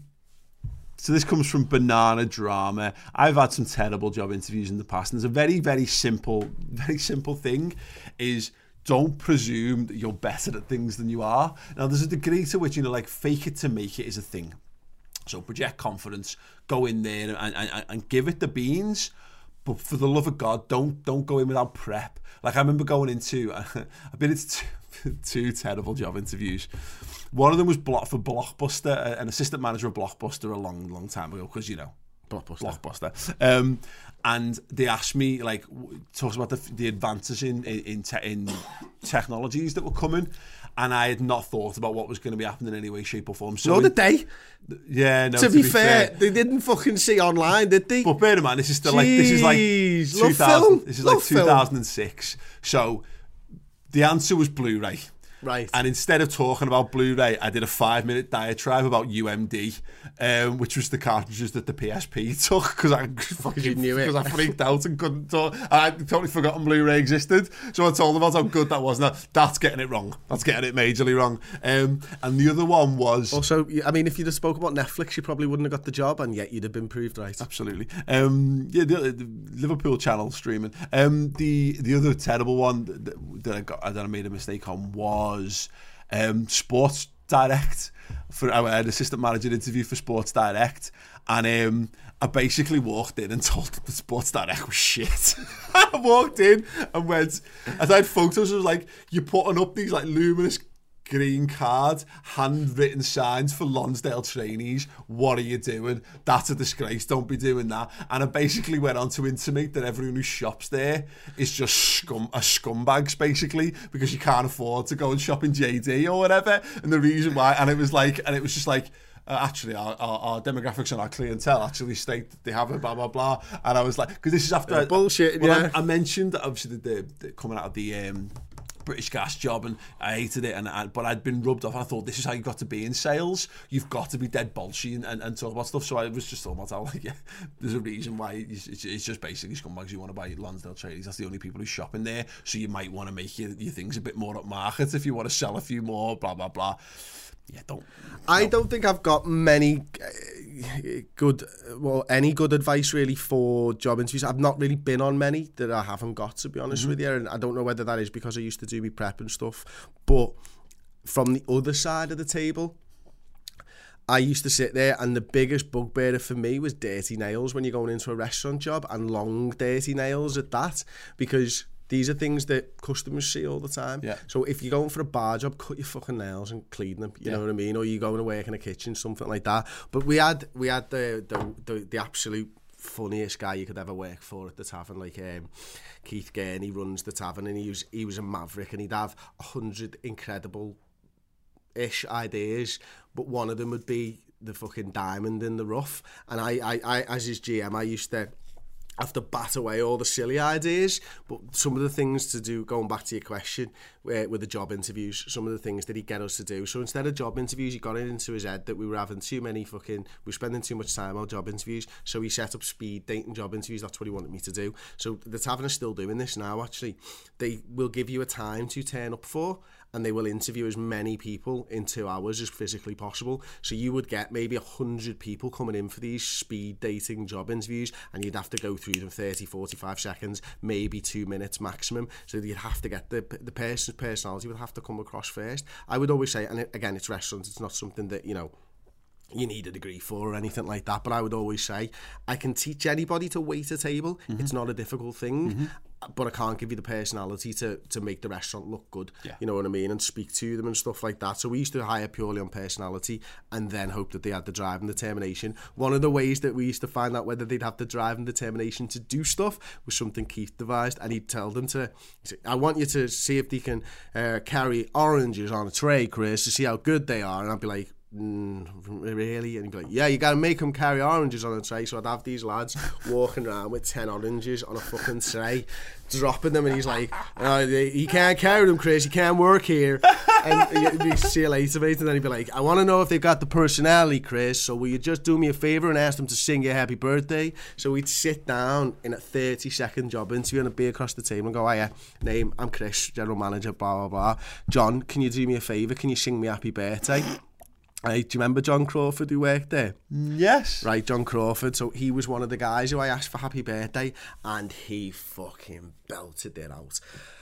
so this comes from Banana Drama. I've had some terrible job interviews in the past, and there's a very, very simple, very simple thing is don't presume that you're better at things than you are. Now, there's a degree to which, you know, like fake it to make it is a thing. So project confidence, go in there and, and, and give it the beans. But for the love of God, don't don't go in without prep. Like I remember going into, I've been into two, two terrible job interviews. One of them was block for Blockbuster, an assistant manager of Blockbuster a long, long time ago, because, you know, Blockbuster. Blockbuster. Um, and they asked me, like, talks about the, the advances in in, te- in technologies that were coming, and I had not thought about what was going to be happening in any way, shape, or form. So no, did they? Yeah, no. To, to be, be fair, fair, they didn't fucking see online, did they? But bear in mind, this is still like this is like two thousand. This is like two thousand six. So the answer was Blu-ray. Right. And instead of talking about Blu-ray, I did a five-minute diatribe about U M D, um, which was the cartridges that the P S P took, because I fucking knew it. Because I freaked out and couldn't talk. I totally forgotten Blu-ray existed. So I told them about how good that was. Now, that's getting it wrong. That's getting it majorly wrong. Um, and the other one was... Also, I mean, if you'd have spoke about Netflix, you probably wouldn't have got the job, and yet you'd have been proved right. Absolutely. Um, yeah, the, the Liverpool channel streaming. Um, the the other terrible one that, that I got, that I made a mistake on was was um, Sports Direct. For I had an assistant manager interview for Sports Direct, and um, I basically walked in and told them that Sports Direct was shit. I walked in and went, as I had photos, I was like, you're putting up these like luminous green card, handwritten signs for Lonsdale trainees. What are you doing? That's a disgrace. Don't be doing that. And I basically went on to intimate that everyone who shops there is just scum, a scumbags, basically, because you can't afford to go and shop in J D or whatever. And the reason why, and it was like, and it was just like, Uh, actually, our, our, our demographics and our clientele actually state that they have a blah, blah, blah. And I was like, because this is after... Yeah, I, bullshit, well, yeah. I, I mentioned that obviously the, the, the coming out of the um, British Gas job, and I hated it, and I, but I'd been rubbed off. I thought, this is how you got to be in sales. You've got to be dead bolshy and, and, and talk about stuff. So I was just talking about how, like, yeah, there's a reason why it's, it's, it's just basically scumbags you want to buy Lonsdale Tradies. That's the only people who shop in there. So you might want to make your, your things a bit more up market if you want to sell a few more, blah, blah, blah. Yeah, don't. I don't think I've got many uh, good, well, any good advice really for job interviews. I've not really been on many that I haven't got, to be honest mm-hmm. with you. And I don't know whether that is because I used to do my prep and stuff. But from the other side of the table, I used to sit there, and the biggest bugbearer for me was dirty nails when you're going into a restaurant job, and long dirty nails at that, because these are things that customers see all the time. Yeah. So if you're going for a bar job, cut your fucking nails and clean them. You yeah. know what I mean? Or you're going to work in a kitchen, something like that. But we had we had the the the, the absolute funniest guy you could ever work for at the tavern. Like um, Keith Gurney runs the tavern, and he was he was a maverick, and he'd have a hundred incredible ish ideas, but one of them would be the fucking diamond in the rough. And I I, I as his G M, I used to have to bat away all the silly ideas, but some of the things to do, going back to your question, uh, with the job interviews, some of the things that he'd get us to do. So instead of job interviews, he got it into his head that we were having too many fucking, we were spending too much time on job interviews, so he set up speed dating job interviews. That's what he wanted me to do. So the tavern is still doing this now, actually. They will give you a time to turn up for, and they will interview as many people in two hours as physically possible. So you would get maybe a hundred people coming in for these speed dating job interviews, and you'd have to go through them thirty, forty-five seconds, maybe two minutes maximum. So you'd have to get the the person's personality would have to come across first. I would always say, and it, again, it's restaurants, it's not something that, you know, you need a degree for or anything like that, but I would always say, I can teach anybody to wait a table. Mm-hmm. It's not a difficult thing. Mm-hmm. But I can't give you the personality to to make the restaurant look good. Yeah. You know what I mean? And speak to them and stuff like that. So we used to hire purely on personality and then hope that they had the drive and determination. One of the ways that we used to find out whether they'd have the drive and determination to do stuff was something Keith devised, and he'd tell them to, he'd say, I want you to see if they can uh, carry oranges on a tray, Chris, to see how good they are. And I'd be like, mm, really? And he'd be like, yeah, you got to make them carry oranges on a tray. So I'd have these lads walking around with ten oranges on a fucking tray, dropping them, and he's like, oh, you can't carry them, Chris, you can't work here. And he'd see you later, mate. And then he'd be like, I want to know if they've got the personality, Chris, so will you just do me a favour and ask them to sing you happy birthday? So we'd sit down in a thirty second job interview and I'd be across the table and go, oh yeah, name, I'm Chris, general manager, blah, blah, blah. John, can you do me a favour? Can you sing me happy birthday? Right, do you remember John Crawford who worked there? Yes. Right, John Crawford. So he was one of the guys who I asked for happy birthday, and he fucking belted it out.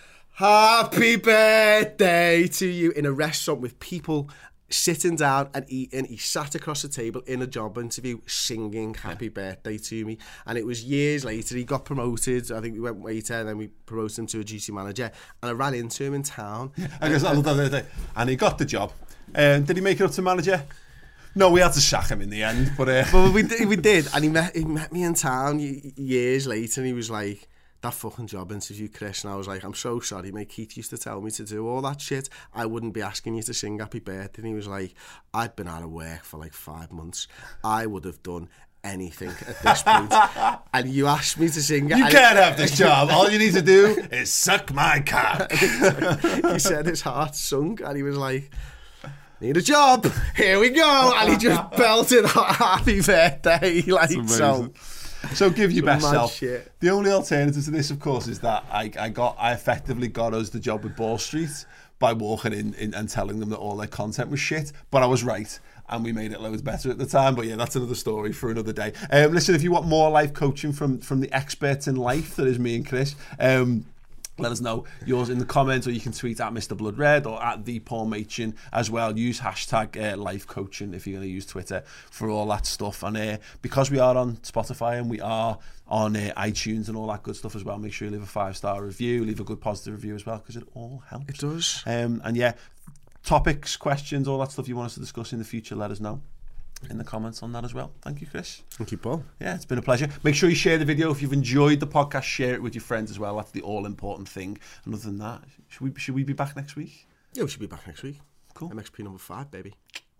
Happy birthday to you, in a restaurant with people sitting down and eating. He sat across the table in a job interview singing happy birthday to me. And it was years later, he got promoted. I think we went waiter and then we promoted him to a duty manager. And I ran into him in town. I guess I love that. And he got the job. Um, did he make it up to manager? No, we had to sack him in the end. But, uh... but we, did, we did. And he met, he met me in town years later and he was like, that fucking job interview, Chris. And I was like, I'm so sorry, mate. Keith used to tell me to do all that shit. I wouldn't be asking you to sing happy birthday. And he was like, I'd been out of work for like five months. I would have done anything at this point. And you asked me to sing. You can't have this job. All you need to do is suck my cock. He said his heart sunk and he was like, need a job. Here we go. And he just belted out happy birthday. Like, so. So give your best self. Shit. The only alternative to this, of course, is that I, I got I effectively got us the job with Ball Street by walking in, in and telling them that all their content was shit. But I was right, and we made it loads better at the time. But yeah, that's another story for another day. Um, listen, if you want more life coaching from from the experts in life, that is me and Chris. Um, Let us know yours in the comments, or you can tweet at Mister Blood Red or at the Paul Machin as well. Use hashtag uh, life coaching if you're going to use Twitter for all that stuff. And uh, because we are on Spotify and we are on uh, iTunes and all that good stuff as well, make sure you leave a five star review, leave a good positive review as well, because it all helps. It does. Um, and yeah, topics, questions, all that stuff you want us to discuss in the future, let us know in the comments on that as well. Thank you, Chris. Thank you, Paul. Yeah, it's been a pleasure. Make sure you share the video. If you've enjoyed the podcast, share it with your friends as well. That's the all-important thing. And other than that, should we should we be back next week? Yeah, we should be back next week. Cool. M X P number five, baby.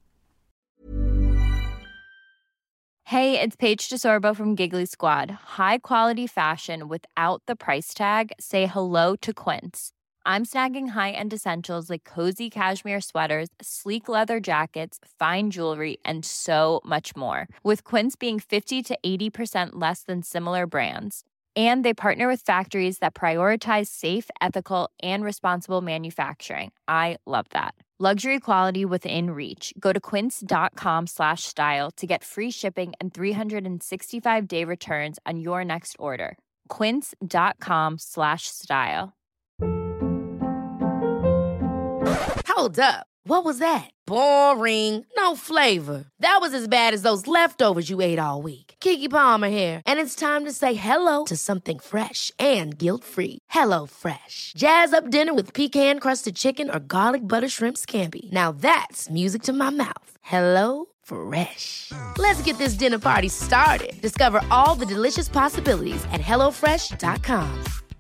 Hey, it's Paige DeSorbo from Giggly Squad. High quality fashion without the price tag. Say hello to Quince. I'm snagging high-end essentials like cozy cashmere sweaters, sleek leather jackets, fine jewelry, and so much more. With Quince being fifty to eighty percent less than similar brands. And they partner with factories that prioritize safe, ethical, and responsible manufacturing. I love that. Luxury quality within reach. Go to quince.com slash style to get free shipping and three sixty-five day returns on your next order. Quince.com slash style. Hold up. What was that? Boring. No flavor. That was as bad as those leftovers you ate all week. Keke Palmer here, and it's time to say hello to something fresh and guilt-free. Hello Fresh. Jazz up dinner with pecan-crusted chicken or garlic butter shrimp scampi. Now that's music to my mouth. Hello Fresh. Let's get this dinner party started. Discover all the delicious possibilities at hello fresh dot com.